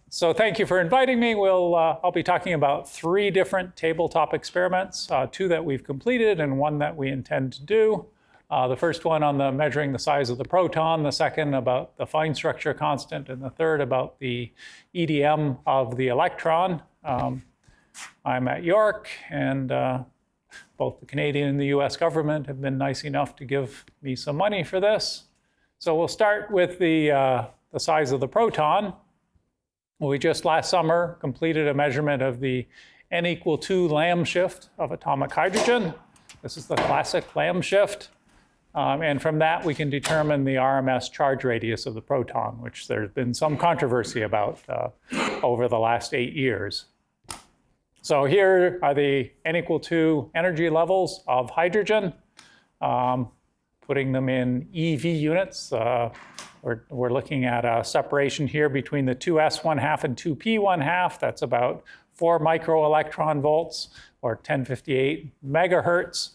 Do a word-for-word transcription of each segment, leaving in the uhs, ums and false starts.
So thank you for inviting me. We'll, uh, I'll be talking about three different tabletop experiments, uh, two that we've completed and one that we intend to do. Uh, the first one on the measuring the size of the proton, the second about the fine structure constant, and the third about the E D M of the electron. Um, I'm at York, and uh, both the Canadian and the U S government have been nice enough to give me some money for this. So we'll start with the, uh, the size of the proton. We just last summer completed a measurement of the n equal two Lamb shift of atomic hydrogen. This is the classic Lamb shift. Um, and from that, we can determine the R M S charge radius of the proton, which there's been some controversy about uh, over the last eight years. So here are the n equal two energy levels of hydrogen, um, putting them in E V units. Uh, We're, we're looking at a separation here between the two s one half and two p one half. That's about four micro electron volts, or ten fifty-eight megahertz.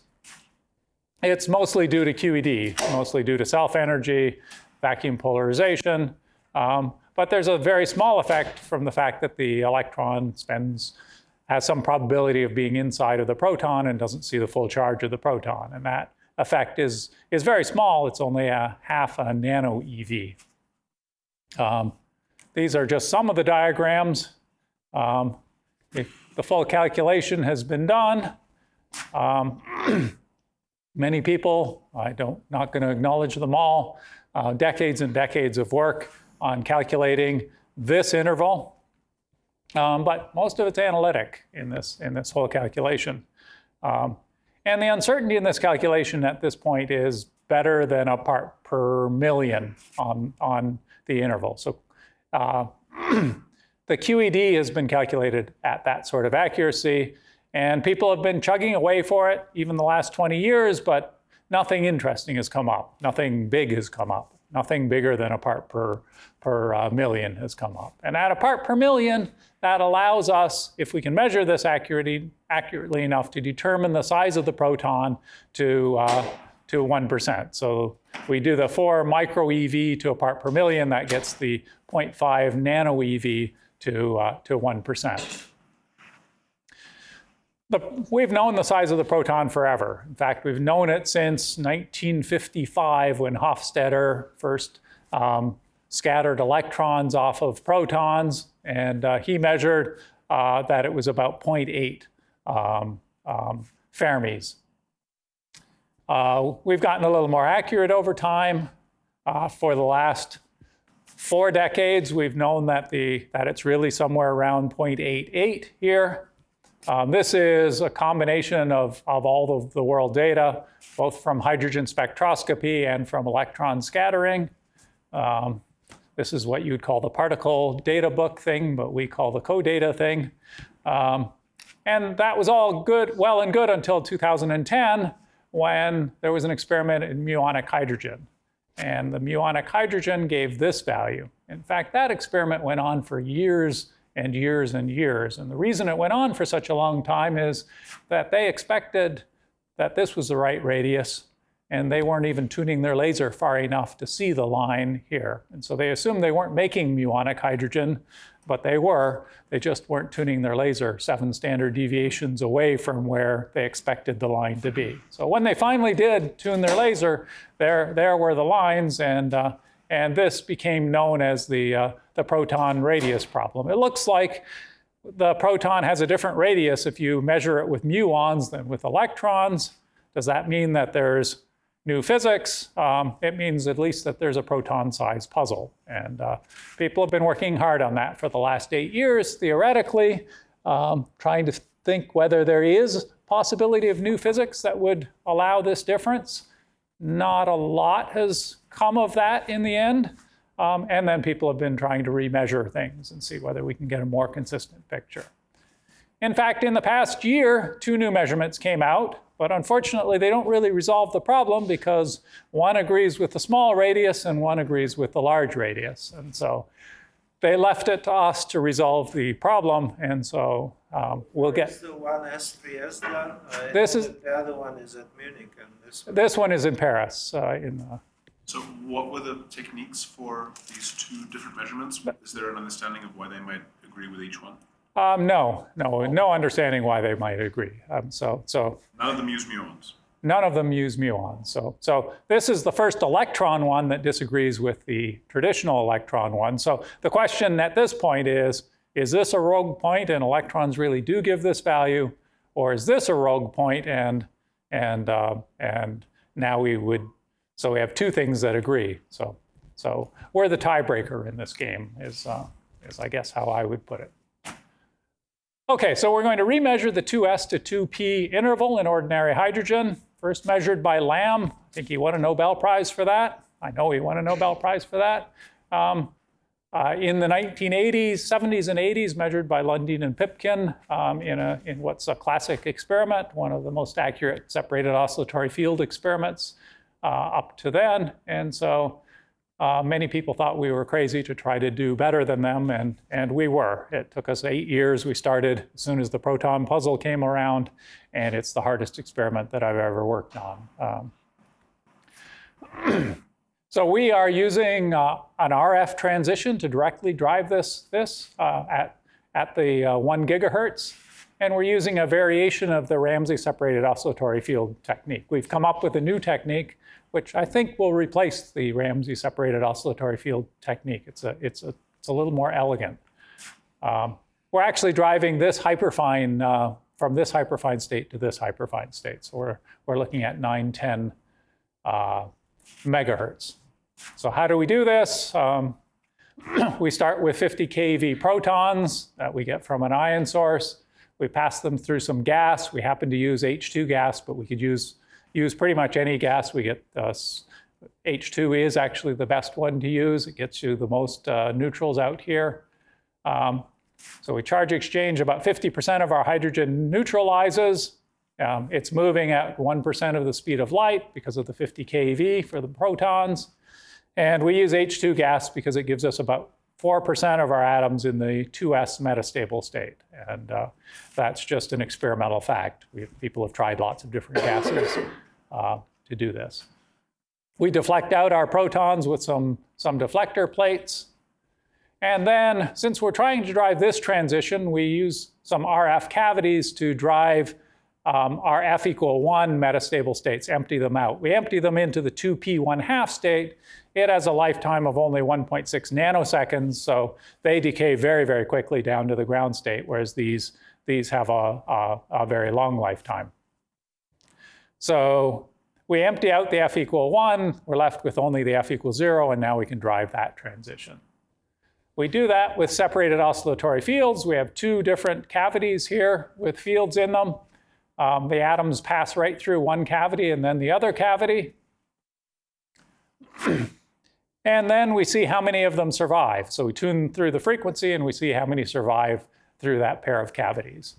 It's mostly due to Q E D, mostly due to self-energy, vacuum polarization. Um, but there's a very small effect from the fact that the electron spends, has some probability of being inside of the proton and doesn't see the full charge of the proton. And that effect is, is very small. It's only a half a nano E V. Um, these are just some of the diagrams. Um, if the full calculation has been done, um, many people, I don't, not going to acknowledge them all, uh, decades and decades of work on calculating this interval. Um, but most of it's analytic in this, in this whole calculation. Um, And the uncertainty in this calculation at this point is better than a part per million on, on the interval. So uh, the Q E D has been calculated at that sort of accuracy, and people have been chugging away for it even the last twenty years, but nothing interesting has come up. Nothing big has come up. Nothing bigger than a part per, per uh, million has come up. And at a part per million, that allows us, if we can measure this accurately, accurately enough, to determine the size of the proton to, uh, to one percent. So we do the four micro E V to a part per million, that gets the zero point five nano E V to, uh, to one percent. The, we've known the size of the proton forever. In fact, we've known it since nineteen fifty-five, when Hofstadter first um, scattered electrons off of protons, and uh, he measured uh, that it was about zero point eight um, um, Fermis. Uh, we've gotten a little more accurate over time. Uh, for the last four decades, we've known that, the, that it's really somewhere around zero point eight eight here. Um, this is a combination of, of all of the world data, both from hydrogen spectroscopy and from electron scattering. Um, this is what you'd call the particle data book thing, but we call the CODATA thing. Um, and that was all good, well and good until two thousand ten, when there was an experiment in muonic hydrogen. And the muonic hydrogen gave this value. In fact, that experiment went on for years and years and years. And the reason it went on for such a long time is that they expected that this was the right radius, and they weren't even tuning their laser far enough to see the line here. And so they assumed they weren't making muonic hydrogen, but they were. They just weren't tuning their laser seven standard deviations away from where they expected the line to be. So when they finally did tune their laser, there, there were the lines, and uh, And this became known as the, uh, the proton radius problem. It looks like the proton has a different radius if you measure it with muons than with electrons. Does that mean that there's new physics? Um, it means at least that there's a proton-sized puzzle. And uh, people have been working hard on that for the last eight years, theoretically, um, trying to think whether there is possibility of new physics that would allow this difference. Not a lot has come of that in the end. Um, and then people have been trying to remeasure things and see whether we can get a more consistent picture. In fact, in the past year, two new measurements came out, but unfortunately they don't really resolve the problem because one agrees with the small radius and one agrees with the large radius. And so they left it to us to resolve the problem, and so um, we'll get... Is the one S three S one? Uh, this is, the other one is at Munich, and this one... This one is in Paris. Uh, in, uh, So what were the techniques for these two different measurements? Is there an understanding of why they might agree with each one? Um, no, no, no understanding why they might agree. Um, so, so None of them use muons. none of them use muons. So, so this is the first electron one that disagrees with the traditional electron one. So the question at this point is, is this a rogue point and electrons really do give this value? Or is this a rogue point and, and, uh, and now we would, so we have two things that agree. So, so we're the tiebreaker in this game is, uh, is I guess how I would put it. Okay, so we're going to remeasure the two s to two p interval in ordinary hydrogen. First measured by Lamb. I think he won a Nobel Prize for that. I know he won a Nobel Prize for that. Um, uh, in the nineteen eighties, seventies, and eighties, measured by Lundin and Pipkin um, in, a, in what's a classic experiment, one of the most accurate separated oscillatory field experiments uh, up to then. And so Uh, many people thought we were crazy to try to do better than them, and, and we were. It took us eight years. We started as soon as the proton puzzle came around, and it's the hardest experiment that I've ever worked on. Um, so we are using uh, an R F transition to directly drive this, this uh, at, at the uh, one gigahertz, and we're using a variation of the Ramsey separated oscillatory field technique. We've come up with a new technique which I think will replace the Ramsey separated oscillatory field technique. It's a, it's a, it's a little more elegant. Um, we're actually driving this hyperfine, uh, from this hyperfine state to this hyperfine state. So we're, we're looking at nine, ten uh, megahertz. So how do we do this? Um, we start with fifty keV protons that we get from an ion source. We pass them through some gas. We happen to use H two gas, but we could use use pretty much any gas. We get uh, H two is actually the best one to use. It gets you the most uh, neutrals out here. Um, so we charge exchange about fifty percent of our hydrogen neutralizes. Um, it's moving at one percent of the speed of light because of the fifty keV for the protons. And we use H two gas because it gives us about four percent of our atoms in the two s metastable state. And uh, that's just an experimental fact. We, people have tried lots of different gases uh, to do this. We deflect out our protons with some, some deflector plates. And then, since we're trying to drive this transition, we use some R F cavities to drive um, our F equal one metastable states, empty them out. We empty them into the two p one half state. It has a lifetime of only one point six nanoseconds, so they decay very, very quickly down to the ground state, whereas these, these have a, a, a very long lifetime. So we empty out the F equal one, we're left with only the F equal zero, and now we can drive that transition. We do that with separated oscillatory fields. We have two different cavities here with fields in them. Um, the atoms pass right through one cavity and then the other cavity. And then we see how many of them survive. So we tune through the frequency and we see how many survive through that pair of cavities.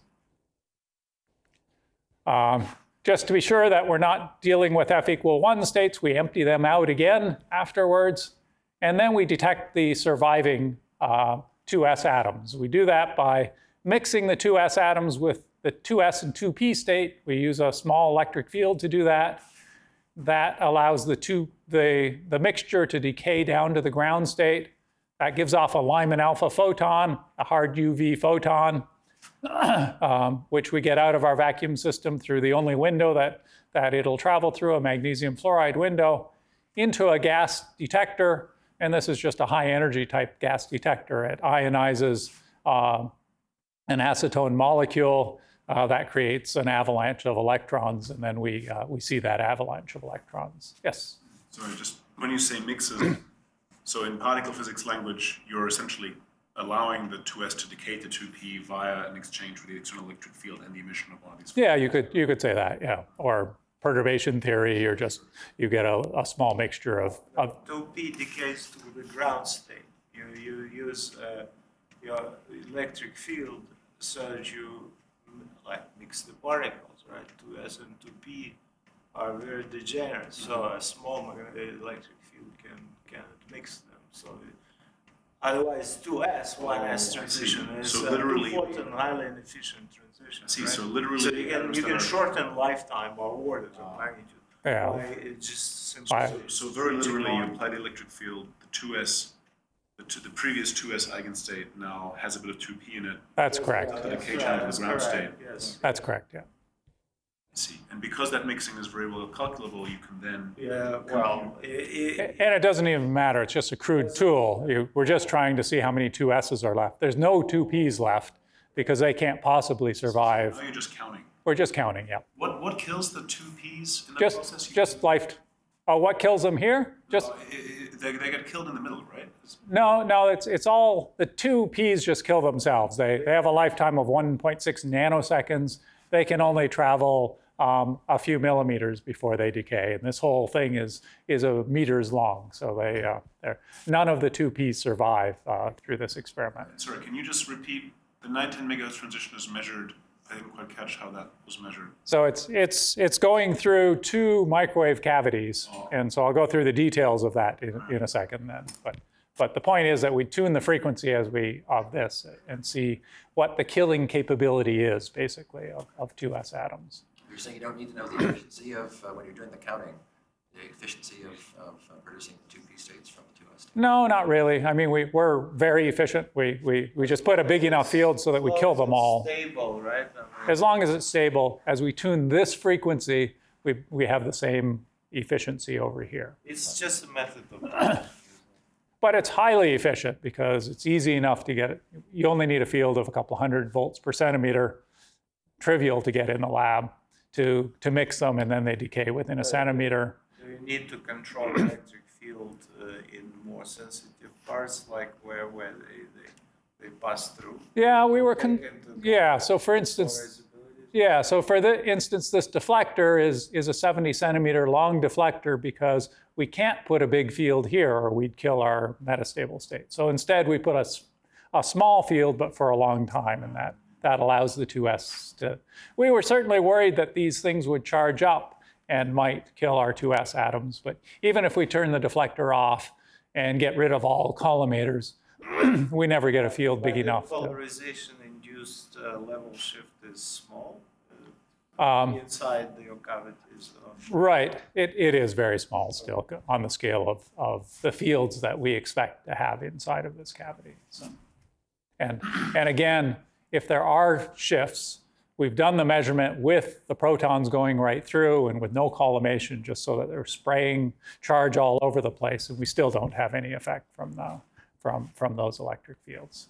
Um, just to be sure that we're not dealing with F equal one states, we empty them out again afterwards. And then we detect the surviving uh, two s atoms. We do that by mixing the two s atoms with the two s and two p state. We use a small electric field to do that. That allows the, two, the, the mixture to decay down to the ground state. That gives off a Lyman alpha photon, a hard U V photon, um, which we get out of our vacuum system through the only window that, that it'll travel through, a magnesium fluoride window, into a gas detector. And this is just a high energy type gas detector. It ionizes uh, an acetone molecule. Uh, that creates an avalanche of electrons, and then we, uh, we see that avalanche of electrons. Yes? Sorry, just when you say mixes, so in particle physics language, you're essentially allowing the two s to decay to two p via an exchange with the external electric field and the emission of one of these. Yeah, you could, you could say that, yeah. Or perturbation theory, or just, you get a, a small mixture of, of... two p decays to the ground state. You, you use uh, your electric field so that you like mix the particles, right? two s and two p are very degenerate, so a small magnetic electric field can cannot mix them. So it, otherwise, two s, one s transition is so a literally, two-photon, highly inefficient transition. I see. Right? So literally, so you can you can shorten lifetime by orders of magnitude. Yeah. By it just simply. By- So very literally, you on. apply the electric field, the two s, the, two, the previous two s eigenstate now has a bit of two p in it. That's correct. The decay Yes, channel to that's the ground correct, state. Yes. That's correct, yeah. I see. And because that mixing is very well calculable, you can then Yeah, well, i- i- And it doesn't even matter, it's just a crude tool. You, we're just trying to see how many two S's are left. There's no two P's left because they can't possibly survive. now you're just counting. We're just counting, yeah. What what kills the two p's in the Just, process? You- just life. Oh, what kills them here? Just, Oh, i- i- they, they get killed in the middle, right? It's- no, no, it's, it's all, the two P's just kill themselves. They, they have a lifetime of one point six nanoseconds. They can only travel um, a few millimeters before they decay. And this whole thing is, is a meters long. So they, uh, they're, none of the two P's survive uh, through this experiment. Sorry, can you just repeat the nine ten megahertz transition is measured? I didn't quite catch how that was measured. So it's, it's, it's going through two microwave cavities. And so I'll go through the details of that in, in a second then. But, but the point is that we tune the frequency as we, of this and see what the killing capability is, basically, of, of two S atoms. You're saying you don't need to know the efficiency of, uh, when you're doing the counting, the efficiency of, of uh, producing two P states from the two S states? No, not really. I mean, we, we're very efficient. We, we, we just put a big enough field so that we kill them all. Stable, right? I mean, As long as it's stable, as we tune this frequency, we, we have the same efficiency over here. It's just a method of. But it's highly efficient because it's easy enough to get it. You only need a field of a couple hundred volts per centimeter, trivial to get in the lab, to, to mix them, and then they decay within a centimeter. Do you need to control electric field uh, in more sensitive parts, like where where they they, they pass through? Yeah, we were, con- Take into yeah, so for instance, polarizability? yeah, so for the instance, this deflector is, is a seventy centimeter long deflector because we can't put a big field here or we'd kill our metastable state. So instead we put a, s- a small field, but for a long time, and that, that allows the two S to, we were certainly worried that these things would charge up and might kill our two S atoms, but even if we turn the deflector off and get rid of all collimators, we never get a field big But enough. The to- polarization-induced uh, level shift is small. Uh, Um, inside your cavities. Uh, Right, it, it is very small still on the scale of, of the fields that we expect to have inside of this cavity. So, and, and again, if there are shifts, we've done the measurement with the protons going right through and with no collimation, just so that they're spraying charge all over the place, and we still don't have any effect from, the, from, from those electric fields.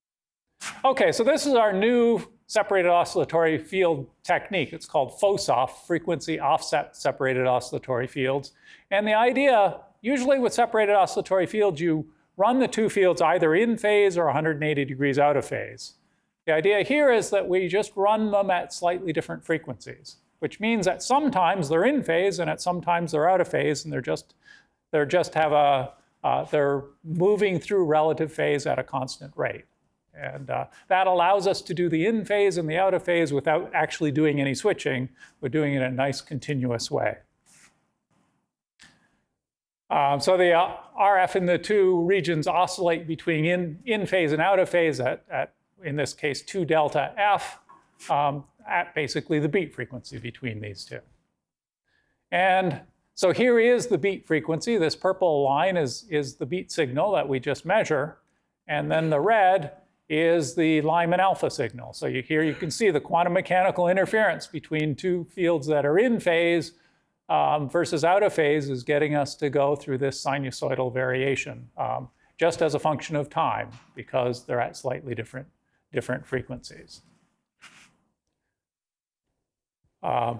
Okay, so this is our new separated oscillatory field technique. It's called FOSOF, frequency offset separated oscillatory fields. And the idea, usually with separated oscillatory fields, you run the two fields either in phase or one hundred eighty degrees out of phase. The idea here is that we just run them at slightly different frequencies, which means that sometimes they're in phase and at sometimes they're out of phase, and they're just, they're just have a, uh, they're moving through relative phase at a constant rate. And uh, that allows us to do the in phase and the out of phase without actually doing any switching. We're doing it in a nice continuous way. Um, so the uh, R F in the two regions oscillate between in, in phase and out of phase at, at in this case, two delta F um, at basically the beat frequency between these two. And so here is the beat frequency. This purple line is, is the beat signal that we just measure. And then the red is the Lyman alpha signal. So you, here you can see the quantum mechanical interference between two fields that are in phase um, versus out of phase is getting us to go through this sinusoidal variation, um, just as a function of time, because they're at slightly different, different frequencies. Um,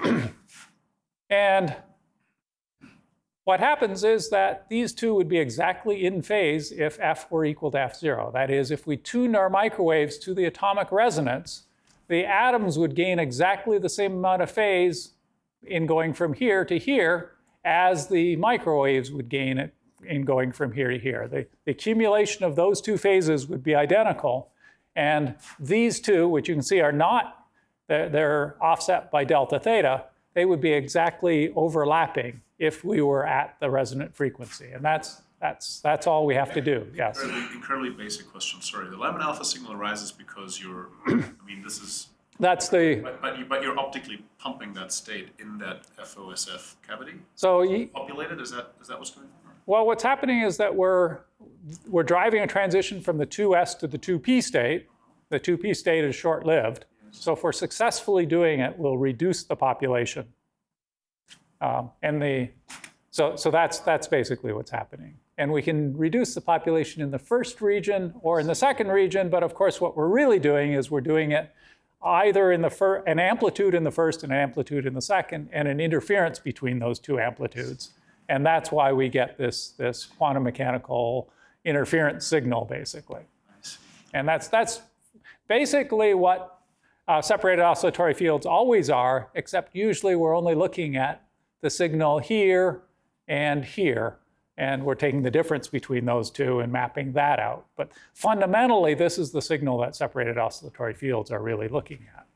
and what happens is that these two would be exactly in phase if F were equal to F zero. That is, if we tuned our microwaves to the atomic resonance, the atoms would gain exactly the same amount of phase in going from here to here as the microwaves would gain it in going from here to here. The, the accumulation of those two phases would be identical. And these two, which you can see are not, they're, they're offset by delta theta, they would be exactly overlapping if we were at the resonant frequency. And that's, that's, that's all we have to do, yes. Incredibly, incredibly basic question, sorry. The Lyman alpha signal arises because you're, I mean, this is That's the, But, but, you, but you're optically pumping that state in that F O S F cavity? so, you, Populated? Is that, is that what's going on? well, what's happening is that we're, we're driving a transition from the two S to the two P state. The two P state is short-lived. So if we're successfully doing it, we'll reduce the population. Um, and the, so, so that's, that's basically what's happening. And we can reduce the population in the first region or in the second region, but of course what we're really doing is we're doing it either in the fir- an amplitude in the first and an amplitude in the second, and an interference between those two amplitudes. And that's why we get this, this quantum mechanical interference signal, basically. And that's, that's basically what uh, separated oscillatory fields always are, except usually we're only looking at the signal here and here. And we're taking the difference between those two and mapping that out. But fundamentally, this is the signal that separated oscillatory fields are really looking at.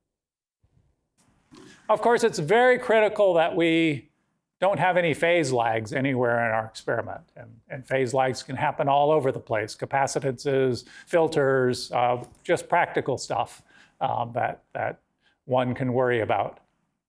Of course, it's very critical that we don't have any phase lags anywhere in our experiment. And, and phase lags can happen all over the place. Capacitances, filters, uh, just practical stuff um, that, that one can worry about.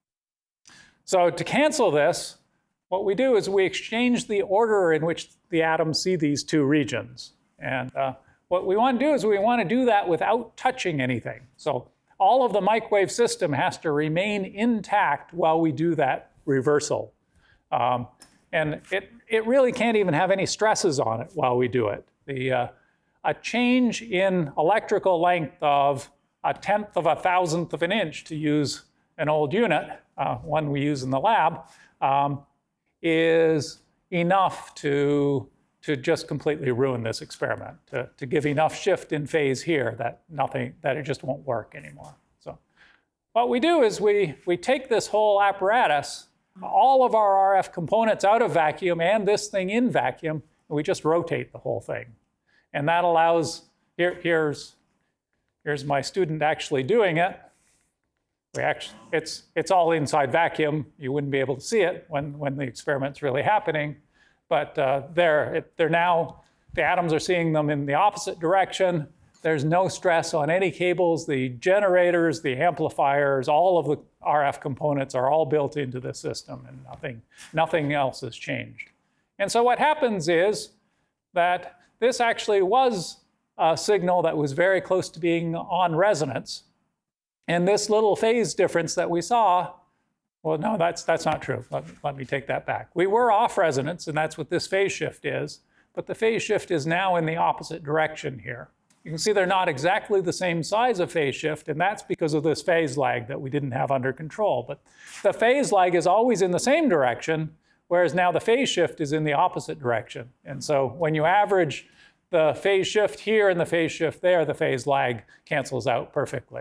So to cancel this, what we do is we exchange the order in which the atoms see these two regions. And uh, what we want to do is we want to do that without touching anything. So all of the microwave system has to remain intact while we do that reversal. Um, and it, it really can't even have any stresses on it while we do it. The, uh, a change in electrical length of a tenth of a thousandth of an inch, to use an old unit, uh, one we use in the lab, um, is enough to, to just completely ruin this experiment, to, to give enough shift in phase here that nothing, that it just won't work anymore. So what we do is we, we take this whole apparatus, all of our R F components out of vacuum and this thing in vacuum, and we just rotate the whole thing. And that allows, here, here's, here's my student actually doing it. We actually, it's, it's all inside vacuum. You wouldn't be able to see it when, when the experiment's really happening. But uh, they're, it, they're now, the atoms are seeing them in the opposite direction. There's no stress on any cables. The generators, the amplifiers, all of the R F components are all built into the system, and nothing, nothing else has changed. And so what happens is that this actually was a signal that was very close to being on resonance. And this little phase difference that we saw, well, no, that's, that's not true. Let, let me take that back. We were off resonance, and that's what this phase shift is. But the phase shift is now in the opposite direction here. You can see they're not exactly the same size of phase shift, and that's because of this phase lag that we didn't have under control. But the phase lag is always in the same direction, whereas now the phase shift is in the opposite direction. And so when you average the phase shift here and the phase shift there, the phase lag cancels out perfectly.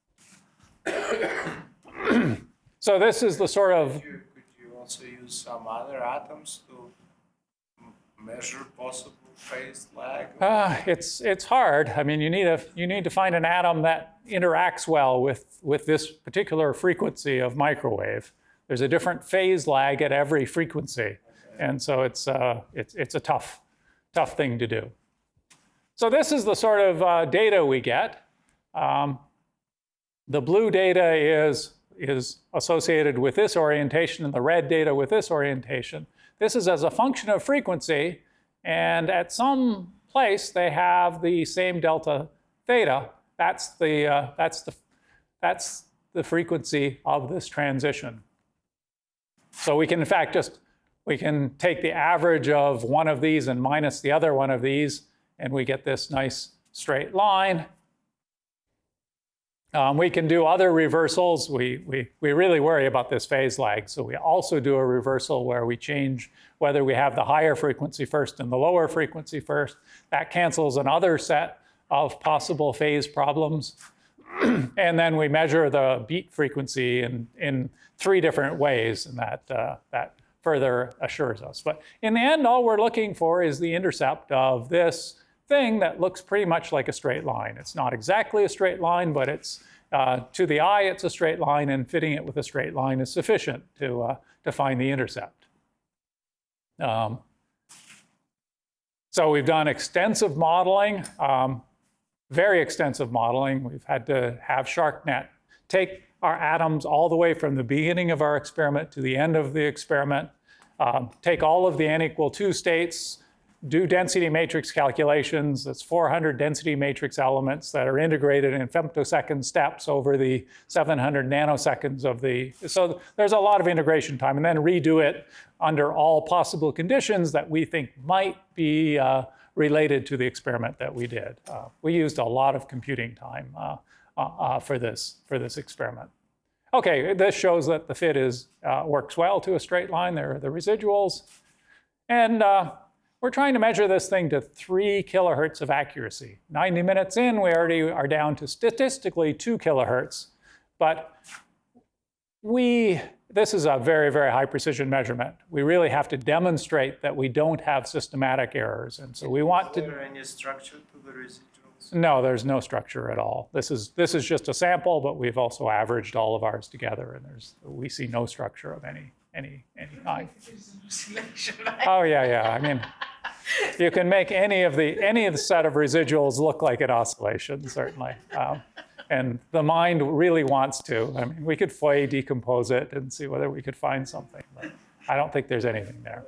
So this is the sort of... Could you, could you also use some other atoms to m- measure possible phase lag? Uh, it's, it's hard. I mean, you need, a, you need to find an atom that interacts well with, with this particular frequency of microwave. There's a different phase lag at every frequency. Okay. And so it's, uh, it's, it's a tough, tough thing to do. So this is the sort of uh, data we get. Um, The blue data is, is associated with this orientation, and the red data with this orientation. This is as a function of frequency, and at some place they have the same delta theta. That's the, uh, that's the, that's the frequency of this transition. So we can, in fact, just, we can take the average of one of these and minus the other one of these, and we get this nice straight line. Um, we can do other reversals. We, we, we really worry about this phase lag. So we also do a reversal where we change whether we have the higher frequency first and the lower frequency first. That cancels another set of possible phase problems. And then we measure the beat frequency in, in three different ways, and that, uh, that further assures us. But in the end, all we're looking for is the intercept of this thing that looks pretty much like a straight line. It's not exactly a straight line, but it's uh, to the eye, it's a straight line, and fitting it with a straight line is sufficient to, uh, to find the intercept. Um, so we've done extensive modeling, um, very extensive modeling. We've had to have SharkNet take our atoms all the way from the beginning of our experiment to the end of the experiment, um, take all of the n equal two states, do density matrix calculations. That's four hundred density matrix elements that are integrated in femtosecond steps over the seven hundred nanoseconds of the, so there's a lot of integration time, and then redo it under all possible conditions that we think might be uh, related to the experiment that we did. Uh, we used a lot of computing time uh, uh, uh, for this, for this experiment. Okay, this shows that the fit is, uh, works well to a straight line. There are the residuals. And uh, we're trying to measure this thing to three kilohertz of accuracy. ninety minutes in, we already are down to statistically two kilohertz. But we, this is a very, very high precision measurement. We really have to demonstrate that we don't have systematic errors. And so we want to... Is there any structure to the residuals? No, there's no structure at all. This is, this is just a sample, but we've also averaged all of ours together, and there's, we see no structure of any, any, any kind. Oh, yeah, yeah. I mean, you can make any of the, any of the set of residuals look like an oscillation, certainly. Um, and the mind really wants to. I mean, we could Fourier decompose it and see whether we could find something, but I don't think there's anything there.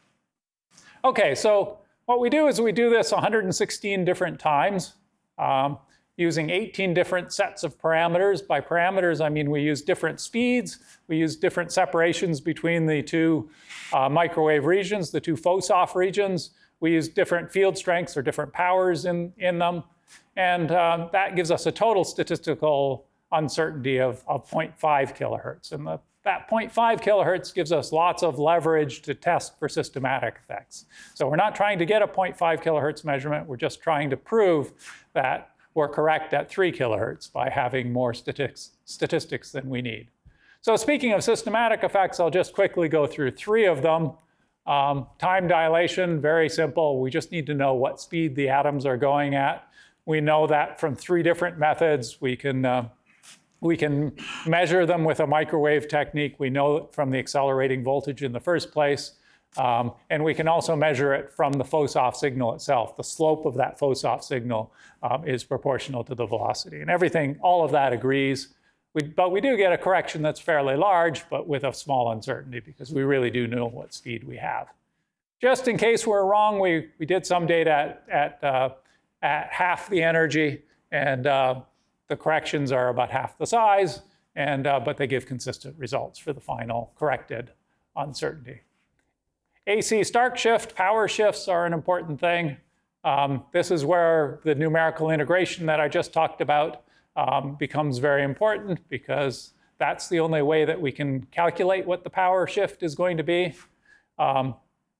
Okay, so what we do is we do this one hundred sixteen different times. Um, using eighteen different sets of parameters. By parameters, I mean we use different speeds, we use different separations between the two uh, microwave regions, the two FOSOF regions. We use different field strengths or different powers in, in them. And um, that gives us a total statistical uncertainty of, of zero point five kilohertz. And the, that zero point five kilohertz gives us lots of leverage to test for systematic effects. So we're not trying to get a zero point five kilohertz measurement, we're just trying to prove that we're correct at three kilohertz by having more statistics, statistics than we need. So speaking of systematic effects, I'll just quickly go through three of them. Um, time dilation, very simple. We just need to know what speed the atoms are going at. We know that from three different methods. We can, uh, we can measure them with a microwave technique. We know it from the accelerating voltage in the first place. Um, and we can also measure it from the FOSOF signal itself. The slope of that FOSOF signal um, is proportional to the velocity. And everything, all of that agrees. We, but we do get a correction that's fairly large, but with a small uncertainty, because we really do know what speed we have. Just in case we're wrong, we, we did some data at, at, uh, at half the energy, and uh, the corrections are about half the size, and, uh, but they give consistent results for the final corrected uncertainty. A C Stark shift, power shifts are an important thing. Um, this is where the numerical integration that I just talked about um, becomes very important, because that's the only way that we can calculate what the power shift is going to be. Um,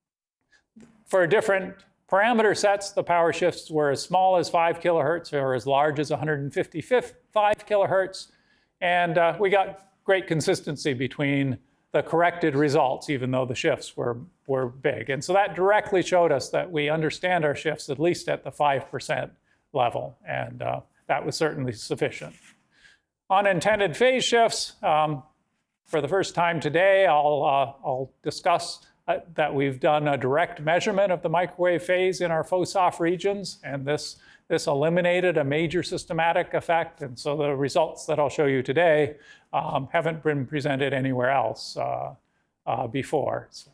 for different parameter sets, the power shifts were as small as five kilohertz or as large as one hundred fifty-five kilohertz. And uh, we got great consistency between the corrected results, even though the shifts were, were big. And so that directly showed us that we understand our shifts at least at the five percent level, and uh, that was certainly sufficient. Unintended phase shifts, um, for the first time today, I'll, uh, I'll discuss uh, that we've done a direct measurement of the microwave phase in our FOSOF regions, and this, this eliminated a major systematic effect, and so the results that I'll show you today um, haven't been presented anywhere else uh, uh, before. So.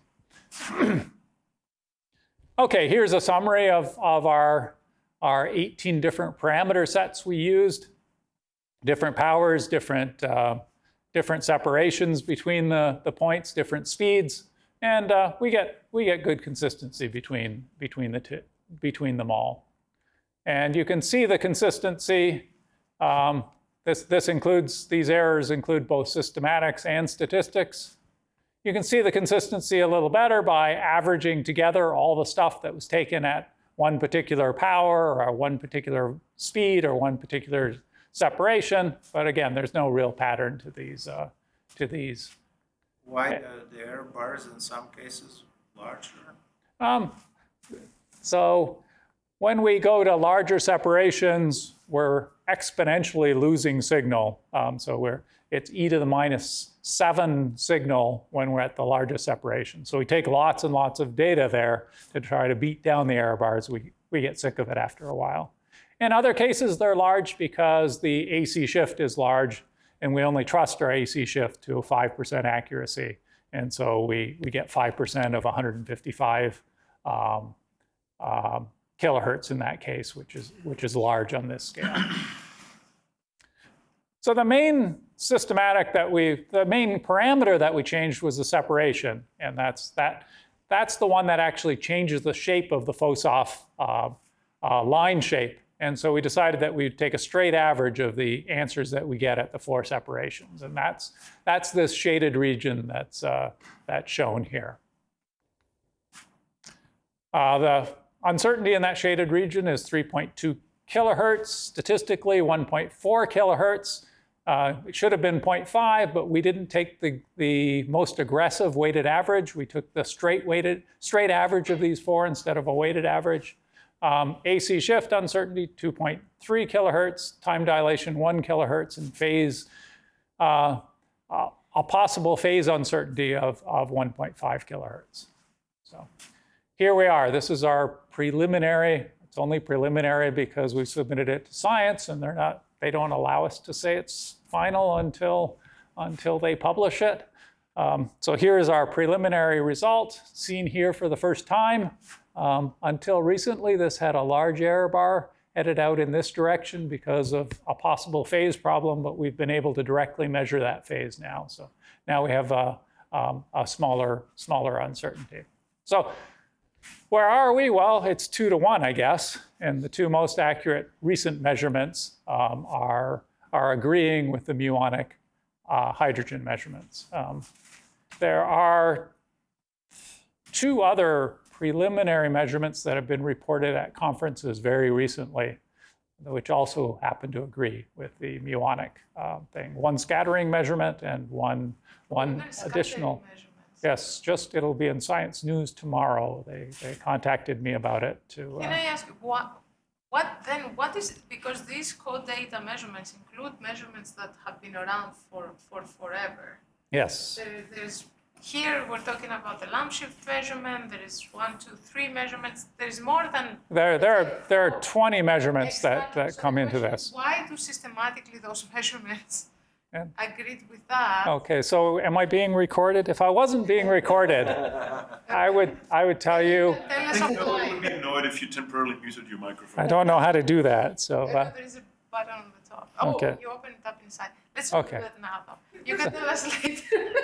Okay, here's a summary of, of our, our eighteen different parameter sets we used. Different powers, different, uh, different separations between the, the points, different speeds, and uh, we, get, we get good consistency between, between, the two, between them all. And you can see the consistency. Um, this, this includes, these errors include both systematics and statistics. You can see the consistency a little better by averaging together all the stuff that was taken at one particular power or one particular speed or one particular separation. But again, there's no real pattern to these. Uh, to these. Why are the error bars in some cases larger? Um, so when we go to larger separations, we're exponentially losing signal. Um, so we're, it's e to the minus seven signal when we're at the largest separation. So we take lots and lots of data there to try to beat down the error bars. We, we get sick of it after a while. In other cases, they're large because the A C shift is large, and we only trust our A C shift to a five percent accuracy. And so we, we get five percent of one hundred fifty-five um, um, kilohertz in that case, which is, which is large on this scale. So the main systematic that we, the main parameter that we changed was the separation. And that's, that, that's the one that actually changes the shape of the Fosoff uh, uh, line shape. And so we decided that we'd take a straight average of the answers that we get at the four separations. And that's, that's this shaded region that's, uh, that's shown here. Uh, the uncertainty in that shaded region is three point two kilohertz, statistically one point four kilohertz. Uh, it should have been zero point five, but we didn't take the, the most aggressive weighted average. We took the straight weighted, straight average of these four instead of a weighted average. Um, A C shift uncertainty, two point three kilohertz, time dilation, one kilohertz, and phase, uh, uh, a possible phase uncertainty of, of one point five kilohertz. So here we are. This is our preliminary. It's only preliminary because we submitted it to science, and they're not, they don't allow us to say it's final until, until they publish it. Um, so here is our preliminary result, seen here for the first time. Um, until recently, this had a large error bar headed out in this direction because of a possible phase problem, but we've been able to directly measure that phase now. So now we have a, um, a smaller, smaller uncertainty. So where are we? Well, it's two to one, I guess. And the two most accurate recent measurements um, are, are agreeing with the muonic uh, hydrogen measurements. Um, there are two other preliminary measurements that have been reported at conferences very recently, which also happen to agree with the muonic uh, thing. One scattering measurement and one, one additional. Yes, just it'll be in Science News tomorrow. They, they contacted me about it to. Uh, Can I ask what, what then? What is it? Because these code data measurements include measurements that have been around for for forever. yes. There, there's here we're talking about the lamp shift measurement. There is one, two, three measurements. There's more than. There, there are there are twenty measurements that Exactly. that So come the into question this. is, why do systematically those measurements And- agreed with that? Okay, so am I being recorded? If I wasn't being recorded, I would I would tell you. Tell us I think of no why. one would be annoyed if you temporarily muted your microphone. I don't know how to do that. So Uh, uh, there is a button on the top. Oh, Okay. you open it up inside. Let's Okay. do it now, though. You can tell us later.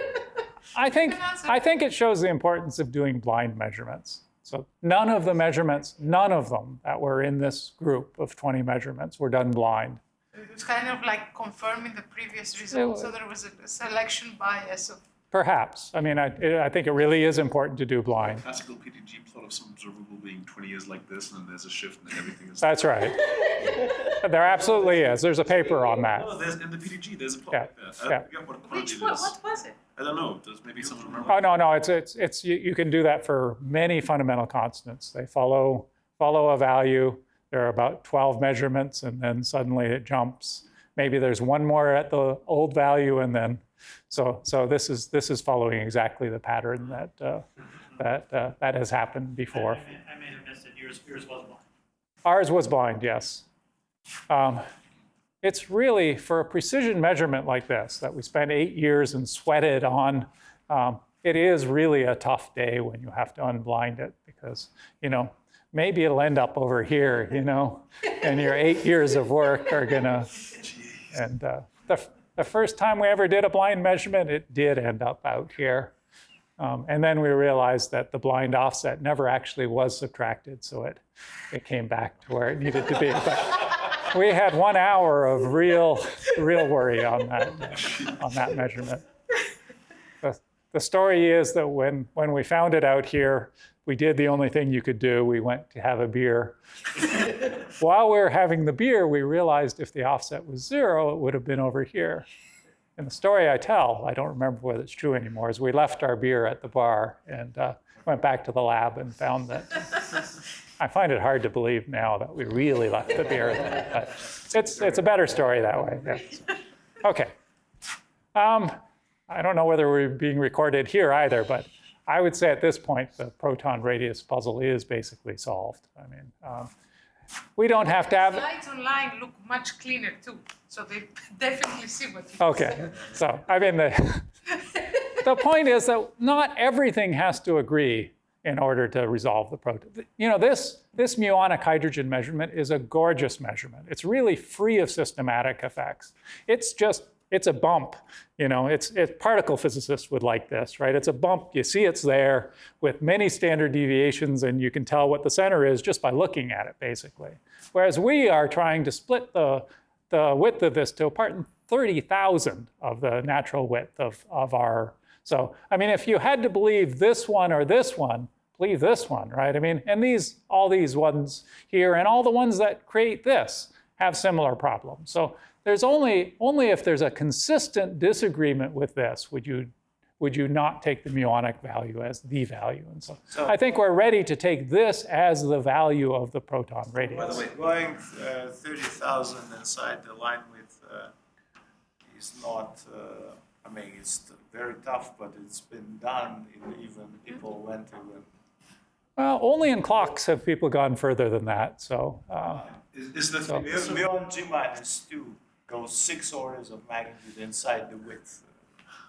I think You can answer. I think it shows the importance of doing blind measurements. So none of the measurements, none of them that were in this group of twenty measurements were done blind. It was kind of like confirming the previous result, so there was a selection bias of. Perhaps. I mean, I, it, I think it really is important to do blind. Classical P D G plot of some observable being twenty years like this, and then there's a shift, and then everything is. That's right. There absolutely is. There's a paper on that. No, there's in the P D G. There's a plot Yeah, like that. I yeah. forget what quantity Which it one? is. What was it? I don't know. Does maybe someone remember? Oh no, no, it's it's it's you, you can do that for many fundamental constants. They follow follow a value. There are about twelve measurements, and then suddenly it jumps. Maybe there's one more at the old value, and then so so this is this is following exactly the pattern that uh, that uh, that has happened before. I may, I may have missed it. Yours, yours was blind. Ours was blind, yes. Um, it's really, for a precision measurement like this, that we spent eight years and sweated on, um, it is really a tough day when you have to unblind it because, you know, maybe it'll end up over here, you know, and your eight years of work are gonna, and uh, the, the first time we ever did a blind measurement, it did end up out here. Um, and then we realized that the blind offset never actually was subtracted, so it, it came back to where it needed to be. But we had one hour of real, real worry on that, on that measurement. The, the story is that when, when we found it out here, we did the only thing you could do. We went to have a beer. While we were having the beer, we realized if the offset was zero, it would have been over here. And the story I tell, I don't remember whether it's true anymore, is we left our beer at the bar and uh, went back to the lab and found that. I find it hard to believe now that we really left the beer there, but it's, it's a better story that way. Yeah. Okay. Um, I don't know whether we're being recorded here either, but I would say at this point the proton radius puzzle is basically solved. I mean, um, we don't have to have. Slides online look much cleaner too, so they definitely see what you Okay, so I mean, the, the point is that not everything has to agree in order to resolve the proton. You know, this, this muonic hydrogen measurement is a gorgeous measurement. It's really free of systematic effects. It's just, it's a bump. You know, it's, it, particle physicists would like this, right? It's a bump, you see it's there with many standard deviations, and you can tell what the center is just by looking at it, basically. Whereas we are trying to split the, the width of this to apart in thirty thousand of the natural width of, of our. So, I mean, if you had to believe this one or this one, believe this one, right? I mean, and these, all these ones here and all the ones that create this have similar problems. So there's only, only if there's a consistent disagreement with this would you, would you not take the muonic value as the value. And so, So- I think we're ready to take this as the value of the proton radius. By the way, going uh, thirty thousand inside the line width uh, is not, uh, I mean, it's t- very tough, but it's been done. In even people went even. Well, only in clocks have people gone further than that. So, uh, Is, is the So- Beyond beyond G minus two goes six orders of magnitude inside the width uh,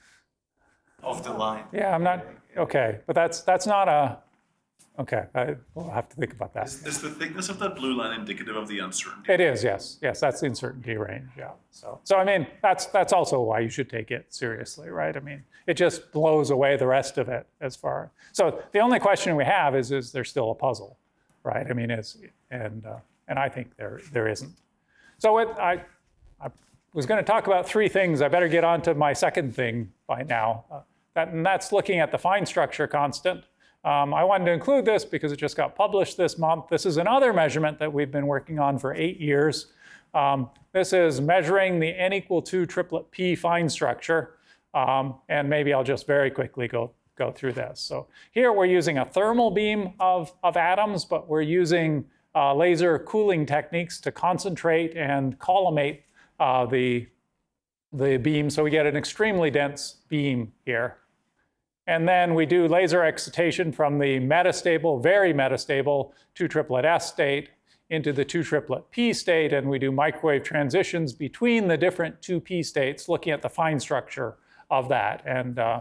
of the line. yeah, I'm not, okay, but that's, that's not a, okay, I, we'll have to think about that. is, is the thickness of that blue line indicative of the uncertainty? It is, yes, yes, that's the uncertainty range, yeah. So, so I mean, that's, that's also why you should take it seriously, right? I mean, it just blows away the rest of it as far. So the only question we have is, is there still a puzzle, right? I mean, it's, and, uh, and I think there, there isn't. So what I, I was going to talk about three things. I better get on to my second thing by now. Uh, that, and that's looking at the fine structure constant. Um, I wanted to include this because it just got published this month. This is another measurement that we've been working on for eight years. Um, this is measuring the n equal two triplet P fine structure. Um, and maybe I'll just very quickly go, go through this. So here we're using a thermal beam of, of atoms, but we're using uh, laser cooling techniques to concentrate and collimate uh, the, the beam. So we get an extremely dense beam here. And then we do laser excitation from the metastable, very metastable two triplet S state into the two triplet P state, and we do microwave transitions between the different two P states, looking at the fine structure of that. And, uh,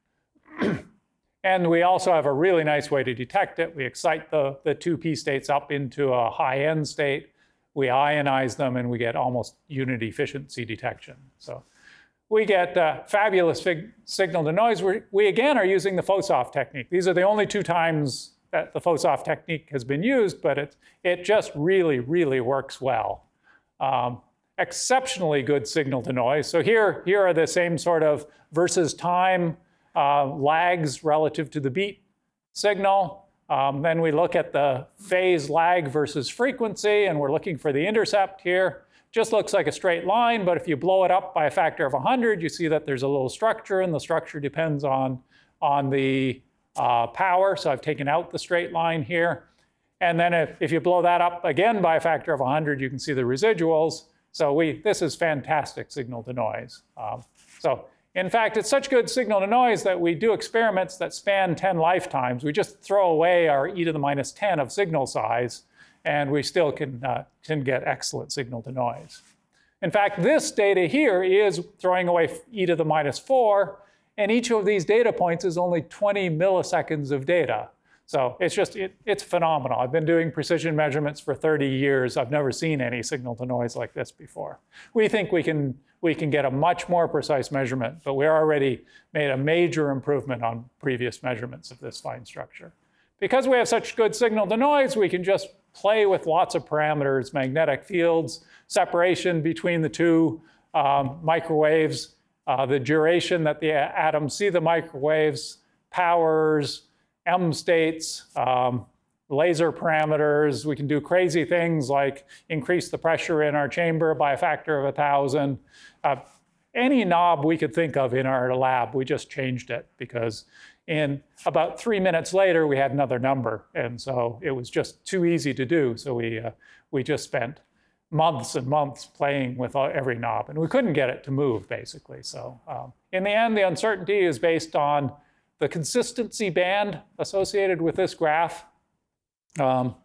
and we also have a really nice way to detect it. We excite the, the two P states up into a high N state, we ionize them, and we get almost unit efficiency detection. So we get uh, fabulous fig- signal to noise. We're, we again are using the FOSOF technique. These are the only two times that the FOSOF technique has been used, but it, it just really, really works well. Um, exceptionally good signal to noise. So here, here are the same sort of versus time uh, lags relative to the beat signal. Um, then we look at the phase lag versus frequency, and we're looking for the intercept here. Just looks like a straight line, but if you blow it up by a factor of one hundred, you see that there's a little structure, and the structure depends on, on the uh, power. So I've taken out the straight line here. And then if, if you blow that up again by a factor of one hundred, you can see the residuals. So we, this is fantastic signal to noise. Um, so in fact, it's such good signal to noise that we do experiments that span ten lifetimes. We just throw away our e to the minus ten of signal size, and we still can, uh, can get excellent signal to noise. In fact, this data here is throwing away e to the minus four, and each of these data points is only twenty milliseconds of data. So it's just, it, it's phenomenal. I've been doing precision measurements for thirty years. I've never seen any signal to noise like this before. We think we can, we can get a much more precise measurement, but we already made a major improvement on previous measurements of this fine structure. Because we have such good signal to noise, we can just play with lots of parameters, magnetic fields, separation between the two um, microwaves, uh, the duration that the atoms see the microwaves, powers, M states, um, laser parameters. We can do crazy things like increase the pressure in our chamber by a factor of a thousand. Uh, any knob we could think of in our lab, we just changed it because in about three minutes later, we had another number. And so it was just too easy to do. So we, uh, we just spent months and months playing with every knob. And we couldn't get it to move, basically. So um, in the end, the uncertainty is based on the consistency band associated with this graph. Um,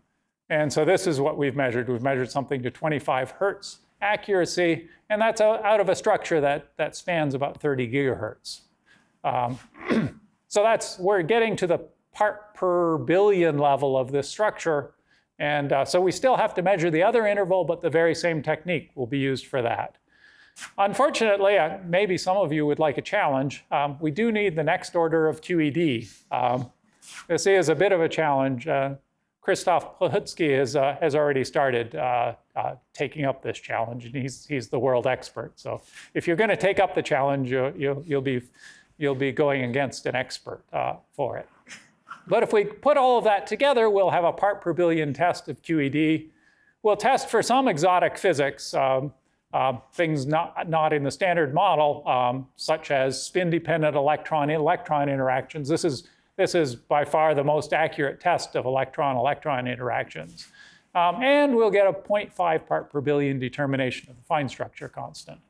And so this is what we've measured. We've measured something to twenty-five hertz accuracy, and that's out of a structure that, that spans about thirty gigahertz. Um, so that's, we're getting to the part per billion level of this structure. And uh, so we still have to measure the other interval, but the very same technique will be used for that. Unfortunately, uh, maybe some of you would like a challenge. Um, we do need the next order of Q E D. Um, this is a bit of a challenge. Uh, Krzysztof Plahutsky has, uh, has already started uh, uh, taking up this challenge, and he's, he's the world expert. So if you're going to take up the challenge, you'll, you'll, you'll, be, you'll be going against an expert uh, for it. But if we put all of that together, we'll have a part per billion test of Q E D. We'll test for some exotic physics, um, uh, things not, not in the standard model, um, such as spin-dependent electron-electron interactions. This is, this is by far the most accurate test of electron-electron interactions. Um, and we'll get a zero point five part per billion determination of the fine structure constant.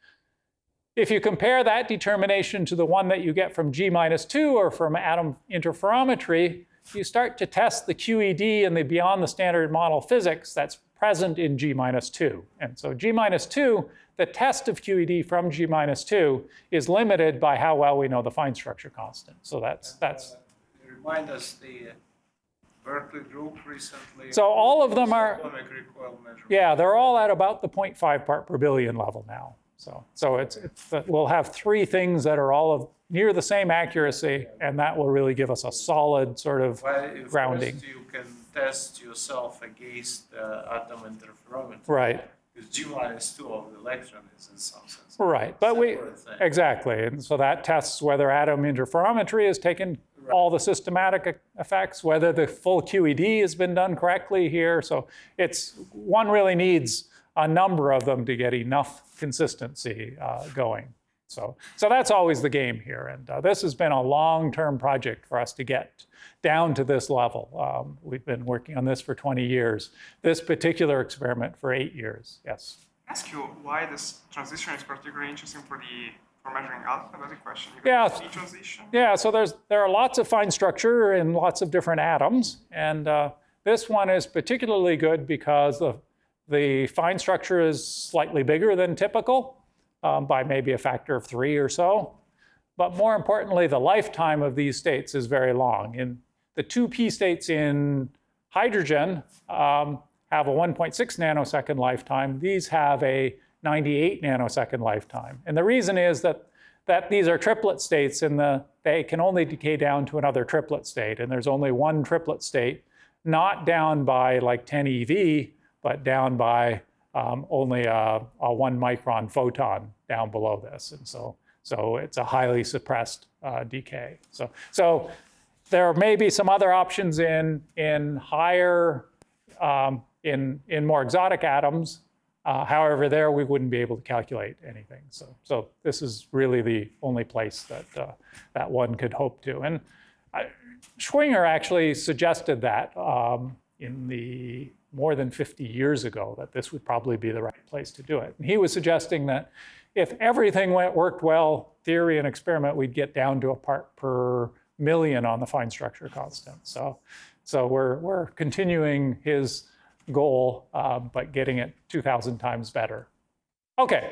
If you compare that determination to the one that you get from G minus two or from atom interferometry, you start to test the Q E D and the beyond the standard model physics that's present in G minus two. And so G minus two, the test of Q E D from G minus two is limited by how well we know the fine structure constant. So that's, that's. Uh, remind us the Berkeley group recently. So all of them are, atomic recoil measurement. yeah, they're all at about the zero point five part per billion level now. So, so it's, it's, we'll have three things that are all of near the same accuracy, and that will really give us a solid sort of Well, if grounding. first you can test yourself against uh, atom interferometry. Right, Because G minus two of the electron is in some sense. right. But we, separate thing. exactly. And so that tests whether atom interferometry has taken all the systematic e- effects, whether the full Q E D has been done correctly here. So it's, one really needs a number of them to get enough consistency uh, going. So, so that's always the game here. And uh, this has been a long-term project for us to get down to this level. Um, we've been working on this for twenty years. This particular experiment for eight years, yes. Ask you why this transition is particularly interesting for the for measuring alpha. That's a question. You Yeah. got the transition. Yeah, so there's, there are lots of fine structure in lots of different atoms. And uh, this one is particularly good because the, the fine structure is slightly bigger than typical um, by maybe a factor of three or so. But more importantly, the lifetime of these states is very long. In the two p states in hydrogen um, have a one point six nanosecond lifetime. These have a ninety-eight nanosecond lifetime. And the reason is that, that these are triplet states and the, they can only decay down to another triplet state. And there's only one triplet state, not down by like ten E V, but down by um, only a, a one micron photon down below this. And so, so it's a highly suppressed uh, decay. So, so there may be some other options in, in higher, um, in, in more exotic atoms. Uh, however, there we wouldn't be able to calculate anything. So, so this is really the only place that, uh, that one could hope to. And I, Schwinger actually suggested that um, in the more than fifty years ago, that this would probably be the right place to do it. And he was suggesting that if everything went, worked well, theory and experiment, we'd get down to a part per million on the fine structure constant. So, so we're, we're continuing his goal, uh, but getting it two thousand times better. Okay.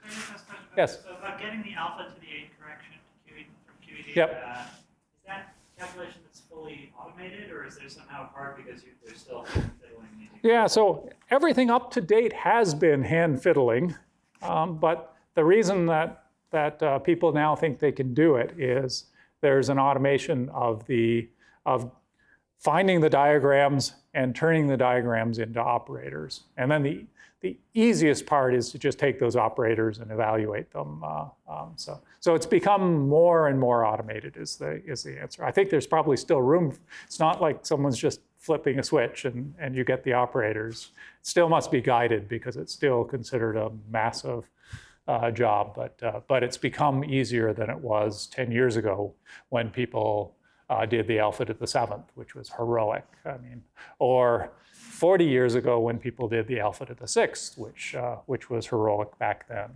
Yes. So about getting the alpha to the eight correction to Q E D, from Q E D, Yep. uh, is that calculation that's fully automated, or is there somehow hard because you, there's still fiddling needing? Yeah, so everything up to date has been hand fiddling, um, but the reason that, that uh, people now think they can do it is there's an automation of the, of finding the diagrams and turning the diagrams into operators. And then the, the easiest part is to just take those operators and evaluate them. Uh, um, so, so it's become more and more automated is the, is the answer. I think there's probably still room. It's not like someone's just flipping a switch and, and you get the operators. It still must be guided because it's still considered a massive uh, job, but, uh, but it's become easier than it was ten years ago when people Uh, did the alpha to the seventh, which was heroic. I mean, or forty years ago when people did the alpha to the sixth, which uh, which was heroic back then.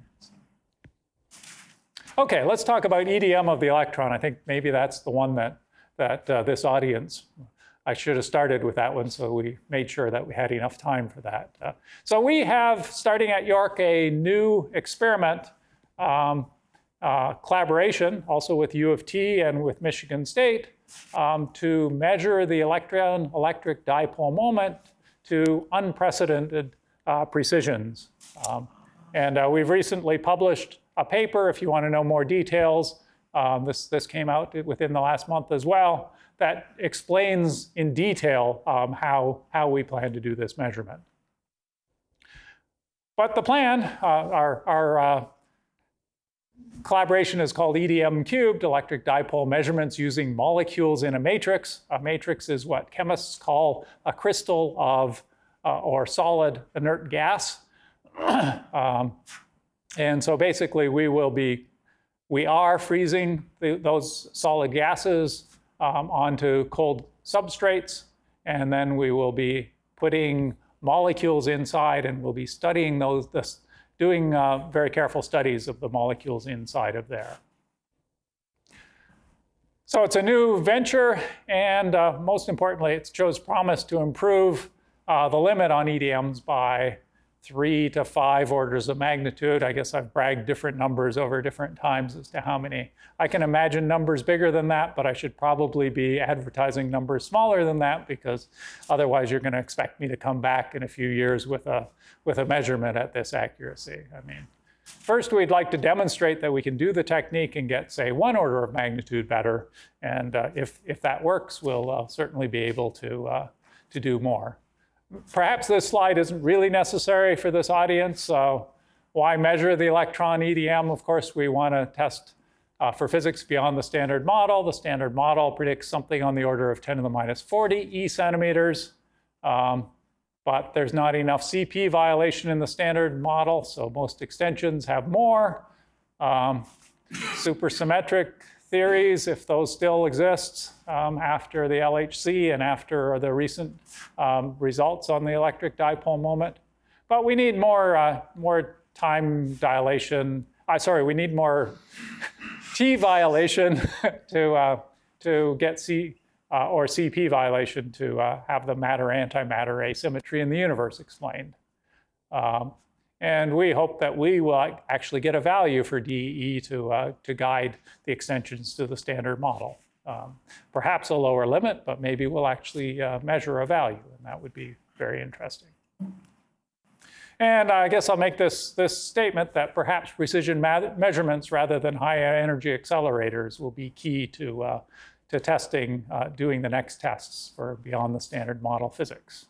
Okay, let's talk about E D M of the electron. I think maybe that's the one that that uh, this audience I should have started with that one, so we made sure that we had enough time for that. Uh, so we have, starting at York, a new experiment um, uh, collaboration, also with U of T and with Michigan State, um, to measure the electron-electric dipole moment to unprecedented uh, precisions. Um, and uh, we've recently published a paper, if you want to know more details. Um, this, this came out within the last month as well, that explains in detail um, how, how we plan to do this measurement. But the plan, uh, our, our uh, collaboration is called E D M cubed, electric dipole measurements using molecules in a matrix. A matrix is what chemists call a crystal of uh, or solid inert gas. um, and so basically we will be, we are freezing the, those solid gases um, onto cold substrates, and then we will be putting molecules inside, and we'll be studying those, this, doing uh, very careful studies of the molecules inside of there. So it's a new venture, and uh, most importantly, it shows promise to improve uh, the limit on E D Ms by three to five orders of magnitude. I guess I've bragged different numbers over different times as to how many. I can imagine numbers bigger than that, but I should probably be advertising numbers smaller than that, because otherwise you're going to expect me to come back in a few years with a, with a measurement at this accuracy. I mean, first we'd like to demonstrate that we can do the technique and get, say, one order of magnitude better. And uh, if, if that works, we'll uh, certainly be able to, uh, to do more. Perhaps this slide isn't really necessary for this audience. So why measure the electron E D M? Of course, we want to test uh, for physics beyond the standard model. The standard model predicts something on the order of ten to the minus forty e centimeters. Um, but there's not enough C P violation in the standard model, so most extensions have more. Um, supersymmetric theories, if those still exist um, after the L H C and after the recent um, results on the electric dipole moment. But we need more, uh, more time dilation. Uh, sorry, we need more T violation to, uh, to get C, uh, or C P violation to uh, have the matter-antimatter asymmetry in the universe explained. Um, And we hope that we will actually get a value for D E E to, uh, to guide the extensions to the standard model. Um, perhaps a lower limit, but maybe we'll actually uh, measure a value, and that would be very interesting. And I guess I'll make this, this statement that perhaps precision measurements rather than high energy accelerators will be key to, uh, to testing, uh, doing the next tests for beyond the standard model physics.